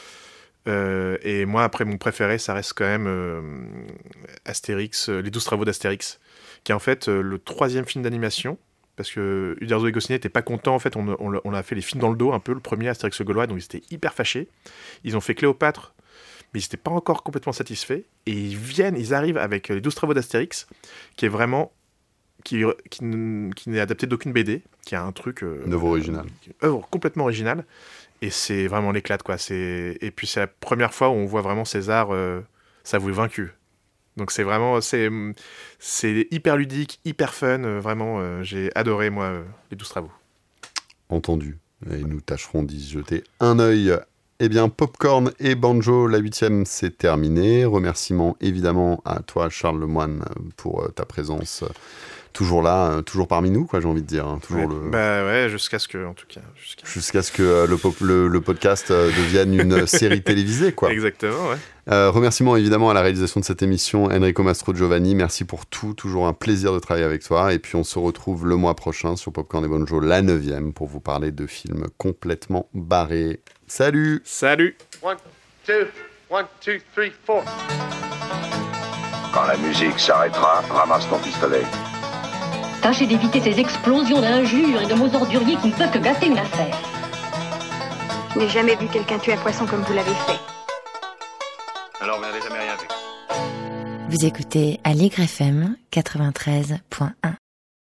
Et moi, après, mon préféré, ça reste quand même Astérix, les 12 travaux d'Astérix, qui est en fait le 3e film d'animation, parce que Uderzo et Goscinny n'étaient pas contents, en fait, on a fait les films dans le dos, un peu, le premier Astérix le Gaulois, donc ils étaient hyper fâchés. Ils ont fait Cléopâtre, mais ils n'étaient pas encore complètement satisfaits, et ils arrivent avec les 12 travaux d'Astérix, qui est vraiment... qui n'est adapté d'aucune BD, qui a un truc... Une œuvre originale. Œuvre complètement originale, et c'est vraiment l'éclate, quoi. Et puis c'est la première fois où on voit vraiment César s'avouer vaincu. Donc c'est vraiment... C'est hyper ludique, hyper fun, vraiment, j'ai adoré, moi, les 12 travaux. Entendu. Et nous tâcherons d'y jeter un œil. Eh bien, Popcorn et Banjo, la 8e, c'est terminé. Remerciements évidemment à toi, Charles Lemoine, pour ta présence. Toujours là, toujours parmi nous, quoi, j'ai envie de dire. Hein. Toujours Ouais. Bah ouais, jusqu'à ce que, en tout cas... Jusqu'à ce que le podcast devienne une série télévisée, quoi. Exactement, ouais. Remerciements évidemment à la réalisation de cette émission, Enrico Mastro Giovanni. Merci pour tout, toujours un plaisir de travailler avec toi. Et puis on se retrouve le mois prochain sur Popcorn et Banjo, la 9e, pour vous parler de films complètement barrés. Salut! Salut! 1, 2, 1, 2, 3, 4. Quand la musique s'arrêtera, ramasse ton pistolet. Tâchez d'éviter ces explosions d'injures et de mots orduriers qui ne peuvent que gâter une affaire. Je n'ai jamais vu quelqu'un tuer un poisson comme vous l'avez fait. Alors, vous n'avez jamais rien vu. Vous écoutez Aligre FM 93.1.